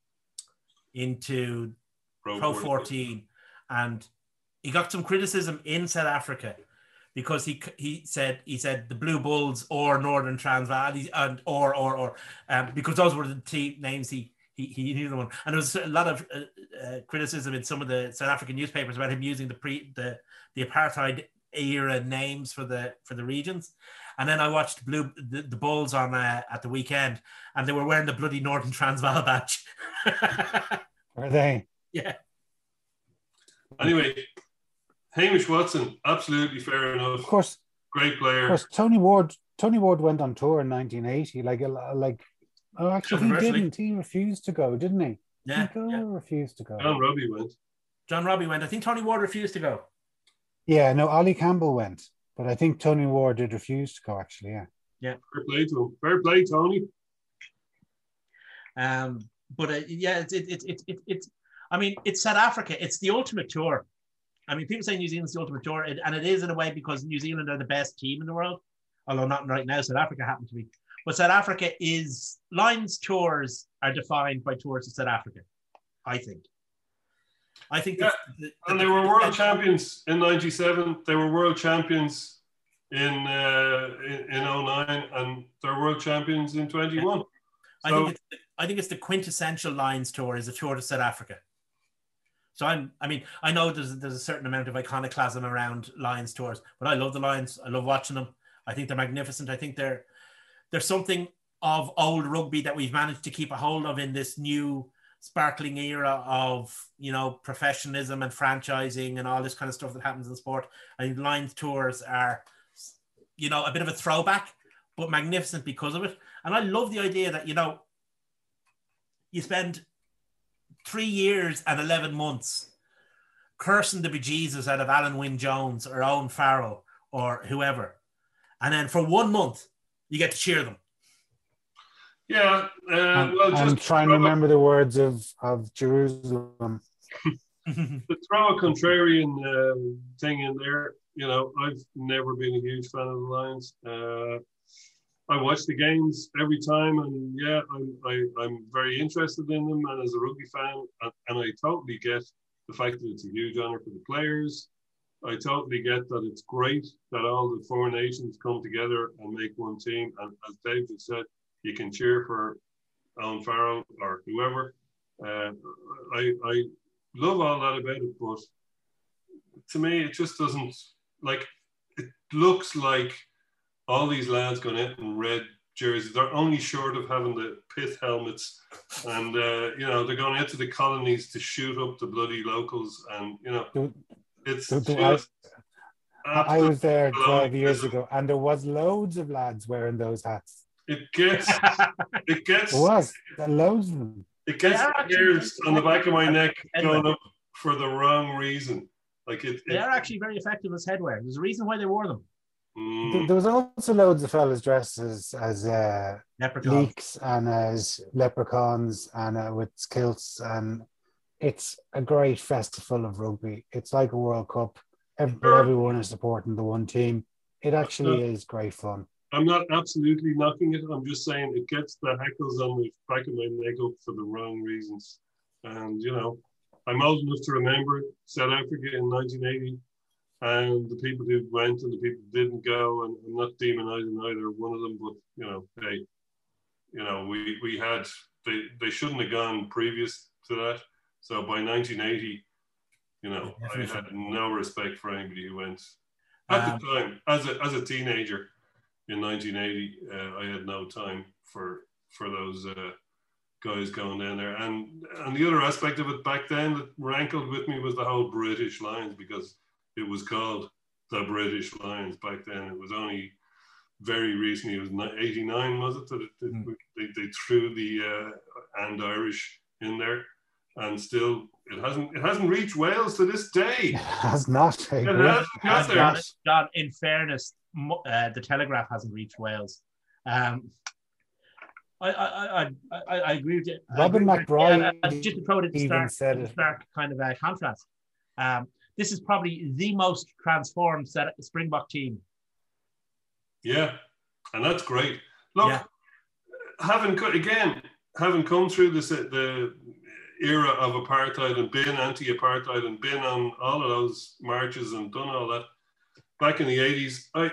into Pro, Pro fourteen, and he got some criticism in South Africa because he he said he said the Blue Bulls or Northern Transvaal and or or or um, because those were the team names he. He, he knew the one, and there was a lot of uh, uh, criticism in some of the South African newspapers about him using the pre the the apartheid era names for the for the regions. And then I watched Blue the, the Bulls on uh, at the weekend, and they were wearing the bloody Northern Transvaal badge. Are they? Yeah. Anyway, Hamish Watson, absolutely fair enough. Of course, Great player. of course. Tony Ward. Tony Ward went on tour in nineteen eighty. Like, a- like. Oh, actually, he Controversially. didn't. He refused to go, didn't he? Yeah, Did he go yeah. or refused to go? John Robbie went. John Robbie went. I think Tony Ward refused to go. Yeah, no, Ollie Campbell went, but I think Tony Ward did refuse to go. Actually, yeah. Fair play to him. Fair play, Tony. Um, but uh, yeah, it's it, it, it, it, it's. I mean, it's South Africa. It's the ultimate tour. I mean, people say New Zealand's the ultimate tour, and and it is in a way because New Zealand are the best team in the world. Although not right now, South Africa happen to be. But South Africa is Lions tours are defined by tours to South Africa. I think. I think. Yeah. The, the, And they were world champions in ninety-seven. They were world champions in uh, in, in oh nine, and they're world champions in twenty-one. I So, think it's, I think it's the quintessential Lions tour is a tour to South Africa. So I'm, I mean, I know there's there's a certain amount of iconoclasm around Lions tours, but I love the Lions. I love watching them. I think they're magnificent. I think they're there's something of old rugby that we've managed to keep a hold of in this new sparkling era of, you know, professionalism and franchising and all this kind of stuff that happens in sport. I think Lions tours are, you know, a bit of a throwback, but magnificent because of it. And I love the idea that, you know, you spend three years and eleven months cursing the bejesus out of Alan Wynne Jones or Owen Farrell or whoever. And then for one month, you get to cheer them. yeah. Uh, I'm, well, I'm just trying to remember the words of, of Jerusalem. to throw a contrarian uh, thing in there, you know, I've never been a huge fan of the Lions. Uh, I watch the games every time, and yeah, I'm I, I'm very interested in them. And as a rugby fan, and, and I totally get the fact that it's a huge honour for the players. I totally get that it's great that all the four nations come together and make one team. And as Dave just said, you can cheer for Owen Farrell or whoever. Uh, I I love all that about it, but to me, it just doesn't, like, it looks like all these lads going out in red jerseys. They're only short of having the pith helmets, and uh, you know, they're going out to the colonies to shoot up the bloody locals, and you know, Do- it's do- do just I, I was there twelve absolute- years ago, and there was loads of lads wearing those hats. It gets, it gets, There was there were loads of them. it gets They are the actually- hairs on the back of my neck Anyway. going up for the wrong reason. Like it, They it are actually very effective as headwear. There's a reason why they wore them. Mm. There was also loads of fellas dressed as, as uh, Leprechauns. leeks and as leprechauns and uh, with kilts, and it's a great festival of rugby. It's like a World Cup, Every, but everyone is supporting the one team. It actually is great fun. I'm not absolutely knocking it. I'm just saying it gets the hackles on the back of my neck up for the wrong reasons. And, you know, I'm old enough to remember South Africa in nineteen eighty and the people who went and the people who didn't go. And I'm not demonizing either one of them, but, you know, hey, you know, we, we had, they, they shouldn't have gone previous to that. So by nineteen eighty, you know, I had no respect for anybody who went. At um, the time, as a, as a teenager in nineteen eighty, uh, I had no time for for those uh, guys going down there. And and the other aspect of it back then that rankled with me was the whole British Lions, because it was called the British Lions back then. It was only very recently, it was eighty-nine, was it, that it, mm. they, they threw the uh, and Irish in there. And still, it hasn't it hasn't reached Wales to this day. It has not. It hasn't got there. John, John, in fairness, uh, the Telegraph hasn't reached Wales. Um, I, I, I, I, I agree with you. Robin McBride yeah, uh, just to throw it in even stark, said it. stark kind of a contrast. Um, this is probably the most transformed set Springbok team. Yeah, and that's great. Look, yeah. having again having come through this the. era of apartheid and been anti-apartheid and been on all of those marches and done all that back in the eighties, I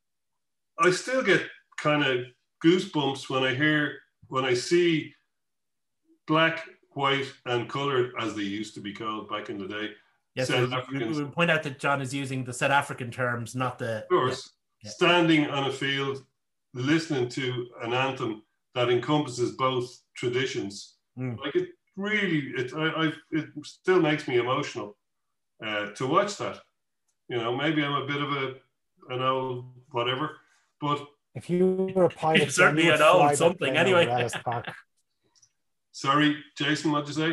I still get kind of goosebumps when I hear, when I see black, white and coloured, as they used to be called back in the day. Yes, South we, Africans, we point out that John is using the South African terms, not the... Of course, yeah. Standing on a field, listening to an anthem that encompasses both traditions. Mm. Like it, really, it I, I it still makes me emotional uh, to watch that. You know, maybe I'm a bit of a an old whatever, but if you were a pilot, you're certainly an old something anyway. Sorry, Jason, what'd you say?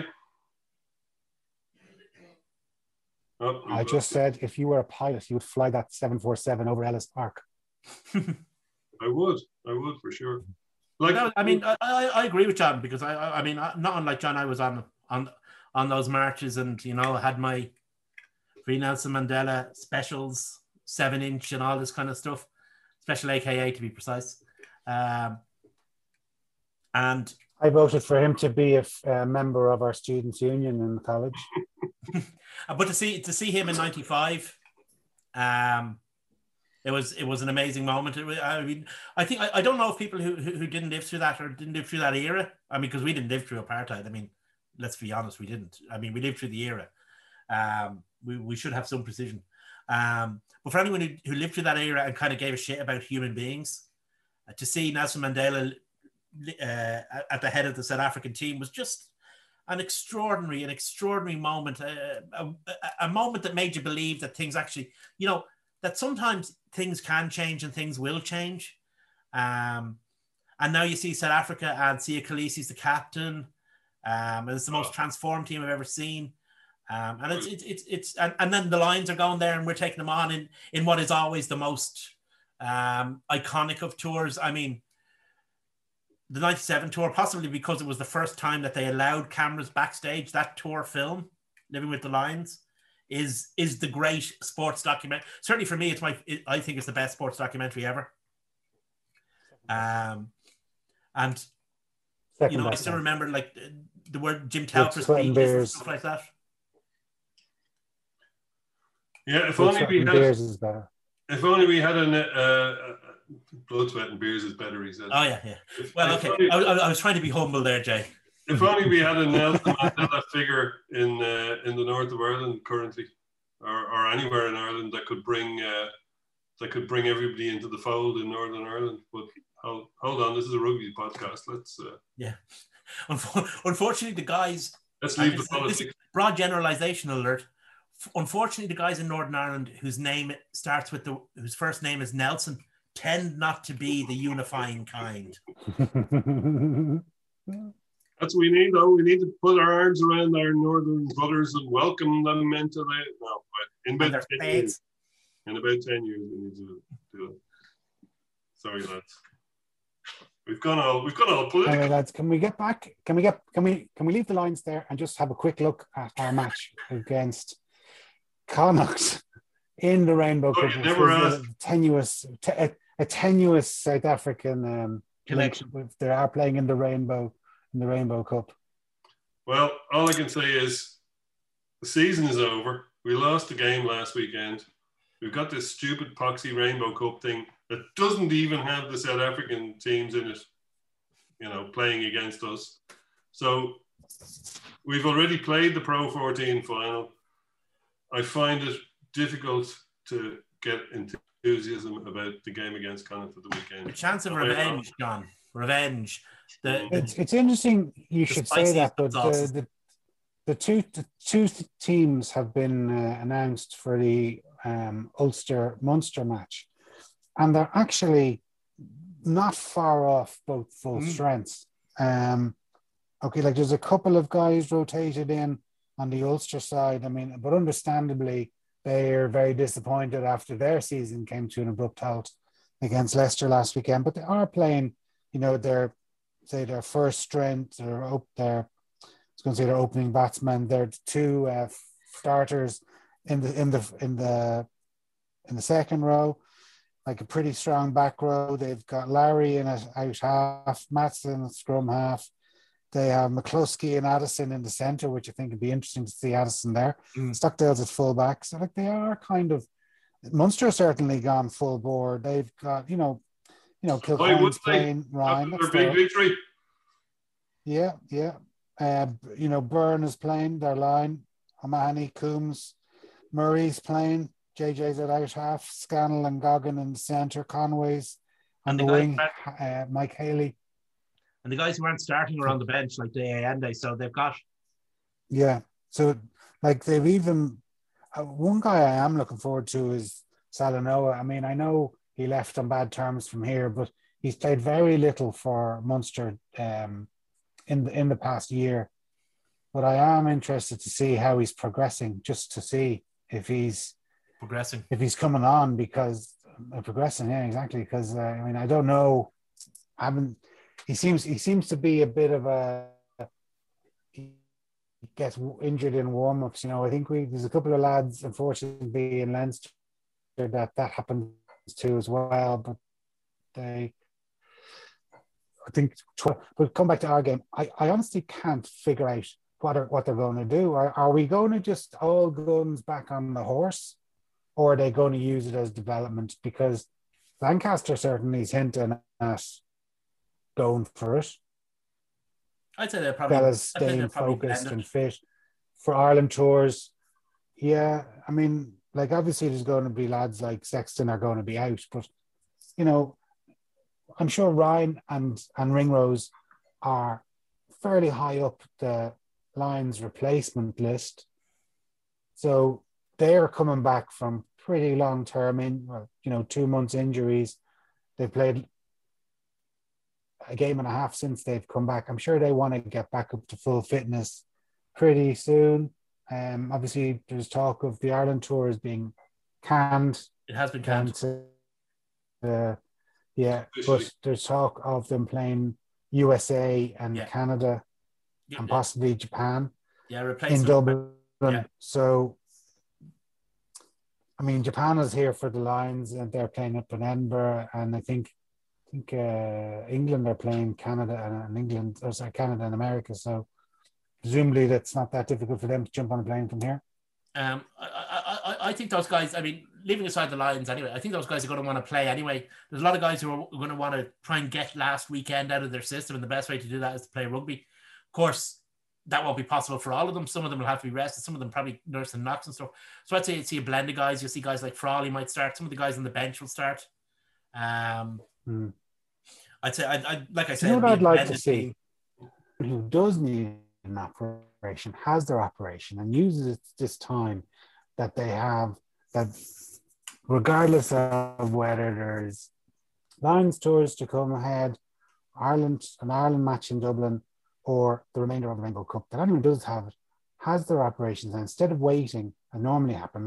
Oh, I just said if you were a pilot, you would fly that seven forty-seven over Ellis Park. I would, I would for sure. Like, no, I mean, I, I agree with John, because I, I mean, not unlike John, I was on on on those marches, and you know, had my Free Nelson Mandela specials, seven inch, and all this kind of stuff, special A K A to be precise. Um, and I voted for him to be a, a member of our students' union in college. But to see to see him in ninety-five, um. It was it was an amazing moment. It was, I mean, I think I, I don't know if people who, who who didn't live through that or didn't live through that era. I mean, because we didn't live through apartheid. I mean, let's be honest, we didn't. I mean, we lived through the era. Um, we we should have some precision. Um, but for anyone who, who lived through that era and kind of gave a shit about human beings, uh, to see Nelson Mandela uh, at the head of the South African team was just an extraordinary, an extraordinary moment. Uh, a, a, a moment that made you believe that things actually, you know, that sometimes things can change and things will change. Um, and now you see South Africa and Siya Kolisi's the captain. Um, and it's the most transformed team I've ever seen. Um, and it's, it's, it's, it's and, and then the Lions are going there and we're taking them on in, in what is always the most um, iconic of tours. I mean, the ninety-seven tour, possibly because it was the first time that they allowed cameras backstage, that tour film, Living with the Lions, is is the great sports documentary. Certainly for me, it's my it, I think it's the best sports documentary ever. Um, and Second you know, I still man. remember like the, the word Jim Telfer speeches and stuff like that. Yeah, if only we had. Beers is better. If only we had a uh, blood, sweat, and beers is better. He said. Oh yeah, yeah. Well, if okay. Only, I, I was trying to be humble there, Jay. If only we had a Nelson Mandela figure in uh, in the north of Ireland currently, or, or anywhere in Ireland that could bring uh, that could bring everybody into the fold in Northern Ireland. But hold, hold on, this is a rugby podcast. Let's uh, yeah. Unfortunately, the guys. Let's leave the politics. Broad generalization alert. Unfortunately, the guys in Northern Ireland whose name starts with the whose first name is Nelson tend not to be the unifying kind. That's what we need, though. We need to put our arms around our northern brothers and welcome them into the no, in their fates. In about ten years, we need to do it. Sorry, lads. We've gone all we've gone all political. Anyway, lads, can we get back? Can we get? Can we? Can we leave the lines there and just have a quick look at our match against Connacht in the Rainbow Oh, Cup? you which never was asked. a tenuous, te- a, a tenuous South African um, Connection. link with- They are playing in the Rainbow in the Rainbow Cup. Well, all I can say is the season is over. We lost the game last weekend. We've got this stupid poxy Rainbow Cup thing that doesn't even have the South African teams in it, you know, playing against us. So we've already played the Pro fourteen final. I find it difficult to get enthusiasm about the game against Connacht at the weekend. A chance of I- I- revenge, John. Revenge. The, It's it's interesting you The should say that, spiciest but the, sauces. the the two the two teams have been uh, announced for the um, Ulster Munster match, and they're actually not far off both full Mm. strengths. Um, okay, like there's a couple of guys rotated in on the Ulster side. I mean, but understandably, they are very disappointed after their season came to an abrupt halt against Leicester last weekend. But they are playing, you know, their say their first strength or op- their I was going to say their opening batsmen. They're two uh, starters in the in the in the in the second row, like a pretty strong back row. They've got Larry in a out half, Matson at scrum half. They have McCluskey and Addison in the centre, which I think would be interesting to see Addison there. Mm. Stockdale's at full back. So like they are kind of Munster has certainly gone full board. They've got, you know, you know, Why would Kilcoyne's they? playing Ryan. After That's their big their, victory. yeah, yeah. Uh, you know, Byrne is playing their line. O'Mahony, Coombs, Murray's playing. J J's at out half. Scannell and Goggin in the centre. Conway's on And the the guy- wing. Uh, Mike Haley. and the guys who aren't starting are on the bench like the Ende, so they've got Yeah. So, like, they've even uh, one guy I am looking forward to is Salanoa. I mean, I know he left on bad terms from here, but he's played very little for Munster um, in the in the past year. But I am interested to see how he's progressing, just to see if he's progressing. if he's coming on because uh, progressing. Yeah, exactly. Because uh, I mean, I don't know. I haven't. He seems he seems to be a bit of a. He gets injured in warm-ups. You know, I think we there's a couple of lads, unfortunately, in Leinster that that happens to as well. But they, I think, but come back to our game. I, I honestly can't figure out what are, what they're going to do. Are, are we going to just all guns back on the horse, or are they going to use it as development? Because Lancaster certainly is hinting at going for it. I'd say they're probably Fellas I'd say they're staying probably focused blended. and fit for Ireland tours. Yeah, I mean, like obviously there's going to be lads like Sexton are going to be out, but you know, I'm sure Ryan and and Ringrose are fairly high up the Lions replacement list, so they're coming back from pretty long term in, well, you know, two months injuries. They've played a game and a half since they've come back. I'm sure they want to get back up to full fitness pretty soon. Um, obviously, there's talk of the Ireland tours being canned. It has been Canned. canned. Uh, yeah, Officially. but there's talk of them playing U S A and Yeah. Canada Yeah, and possibly Japan yeah, in replacement. Dublin. Yeah. So, I mean, Japan is here for the Lions and they're playing up in Edinburgh. And I think I think uh, England are playing Canada and, and England, or sorry, Canada and America. So presumably that's not that difficult for them to jump on a plane from here. Um, I, I, I, I think those guys, I mean, leaving aside the Lions anyway, I think those guys are going to want to play anyway. There's a lot of guys who are going to want to try and get last weekend out of their system, and the best way to do that is to play rugby. Of course, that won't be possible for all of them. Some of them will have to be rested. Some of them probably nursing knocks and stuff. So I'd say you'd see a blend of guys. You'll see guys like Frawley might start. Some of the guys on the bench will start. Um, Hmm. I'd say, I'd, I'd, like I You said, know it'd what be I'd a like to blended see? team. Who does need an operation, has their operation, and uses it this time that they have, that regardless of whether there's Lions tours to come ahead, Ireland, an Ireland match in Dublin, or the remainder of the Rainbow Cup, that anyone does have it, has their operations, and instead of waiting, as normally happens,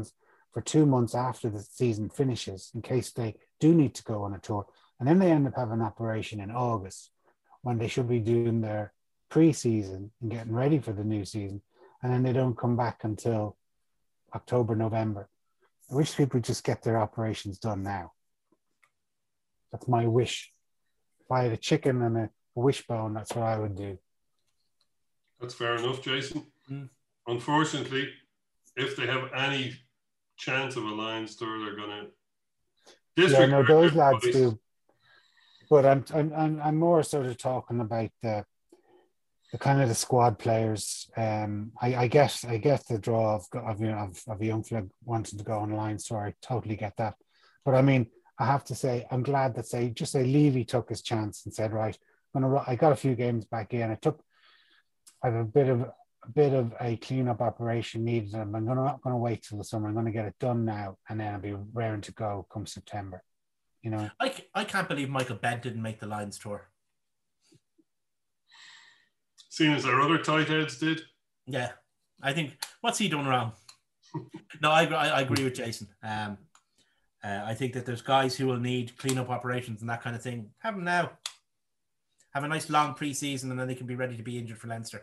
for two months after the season finishes in case they do need to go on a tour. And then they end up having an operation in August when they should be doing their pre-season and getting ready for the new season. And then they don't come back until October, November. I wish people just get their operations done now. That's my wish. If I had a chicken and a wishbone, that's what I would do. That's fair enough, Jason. Mm. Unfortunately, if they have any chance of a Lions tour, they're going to. Yeah, no, those lads do. But I'm, I'm, I'm, I'm more sort of talking about the, the kind of the squad players. Um, I, I guess, I guess the draw of, of, you know, of, of a young flag wanting to go on Lions tour. I totally get that. But I mean, I have to say, I'm glad that say just say Levy took his chance and said, right, I'm gonna. I got a few games back in. I took. I have a bit of a bit of a cleanup operation needed, and I'm gonna, not going to wait till the summer. I'm going to get it done now, and then I'll be raring to go come September. You know, I, I can't believe Michael Bent didn't make the Lions tour. Seeing as our other tight heads did. Yeah, I think what's he done wrong? No, I, I I agree with Jason. Um, uh, I think that there's guys who will need cleanup operations and that kind of thing. Have them now. Have a nice long pre-season, and then they can be ready to be injured for Leinster.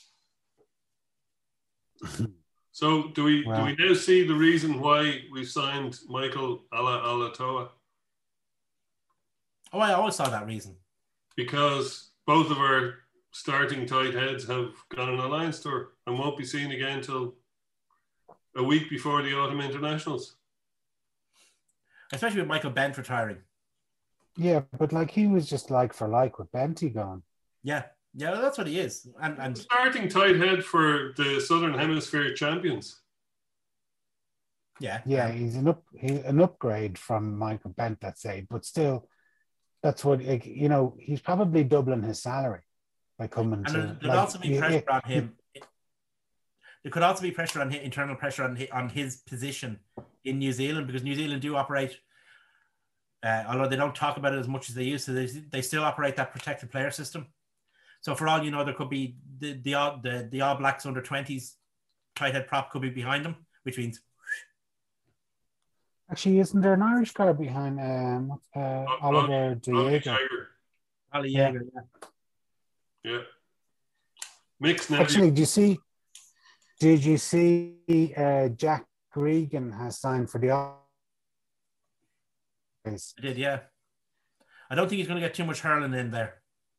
So, do we Wow. do we now see the reason why we signed Michael Ala Alatoa? Oh, I always saw that reason. Because both of our starting tight heads have gone on a Lions tour and won't be seen again until a week before the autumn internationals. Especially with Michael Bent retiring. yeah, but like he was just like for like with Benty gone. Yeah, yeah, well, that's what he is. And and Starting tight head for the Southern Hemisphere champions. yeah, Yeah, um, he's an up he's an upgrade from Michael Bent, let's say, but still, that's what like, you know. He's probably doubling his salary by coming and to. there, there'd like, also be you- pressure you- on him. There could also be pressure on his, internal pressure on his, on his position in New Zealand, because New Zealand do operate, uh, although they don't talk about it as much as they used to, they, they still operate that protected player system. So for all you know, there could be the the All, the, the All Blacks under twenties tight head prop could be behind them, which means Actually, isn't there an Irish guy behind um, uh, Oliver Rodney Diego? Jagger. Ali Yeah. Jaeger, yeah. Yeah. Mixed now. Actually, did you see? Did you see uh, Jack Regan has signed for the All Blacks? I did, yeah. I don't think he's going to get too much hurling in there.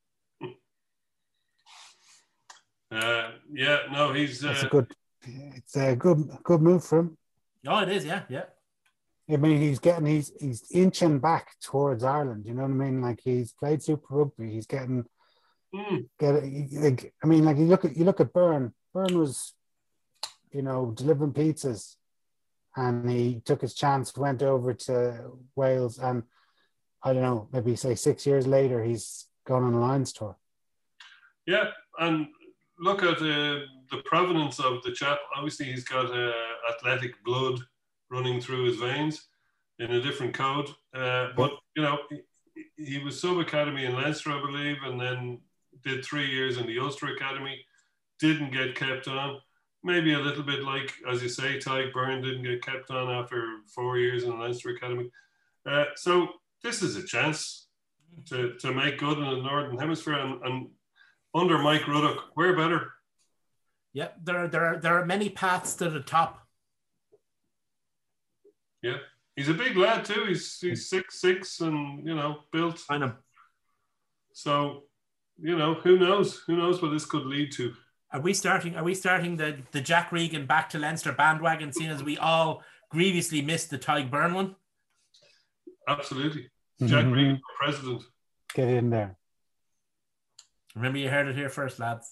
Uh, yeah, no, he's. It's Uh, a good. It's a good good move for him. Oh, it is, yeah, yeah. I mean, he's getting he's he's inching back towards Ireland. You know what I mean? Like he's played Super Rugby. He's getting mm, get like I mean, like you look at you look at Byrne. Byrne was, you know, delivering pizzas, and he took his chance, went over to Wales, and I don't know, maybe say six years later, he's gone on a Lions tour. yeah, and look at uh, the provenance of the chap. Obviously, he's got uh, athletic blood running through his veins in a different code. Uh, but, you know, he, he was sub-academy in Leinster, I believe, and then did three years in the Ulster Academy. Didn't get kept on. Maybe a little bit like, as you say, Tyke Byrne didn't get kept on after four years in the Leinster Academy. Uh, so this is a chance to, to make good in the Northern Hemisphere. And, and under Mike Ruddock, we're better. Yeah, there are, there are, there are many paths to the top. Yeah. He's a big lad too. He's he's six six and, you know, built. I know. So, you know, who knows? Who knows what this could lead to? Are we starting? Are we starting the, the Jack Regan back to Leinster bandwagon, seeing as we all grievously missed the Tyke Byrne one? Absolutely. Jack Mhm. Regan for president. Get in there. Remember, you heard it here first, lads.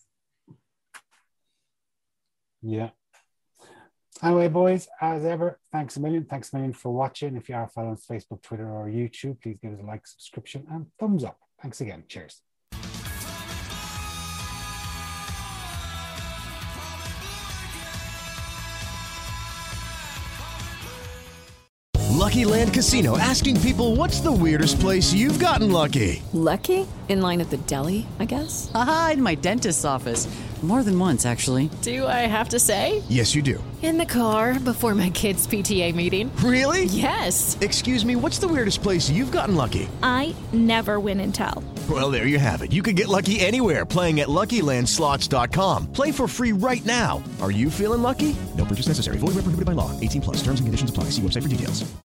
Yeah. Anyway, boys, as ever, thanks a million. Thanks a million for watching. If you are following us Facebook, Twitter, or YouTube, please give us a like, subscription, and thumbs up. Thanks again. Cheers. Lucky Land Casino, asking people, what's the weirdest place you've gotten lucky? Lucky? In line at the deli, I guess? Haha, in my dentist's office. More than once, actually. Do I have to say? Yes, you do. In the car before my kids' P T A meeting. Really? Yes. Excuse me, what's the weirdest place you've gotten lucky? I never win and tell. Well, there you have it. You can get lucky anywhere, playing at Lucky Land Slots dot com. Play for free right now. Are you feeling lucky? No purchase necessary. Void where prohibited by law. eighteen plus. Terms and conditions apply. See website for details.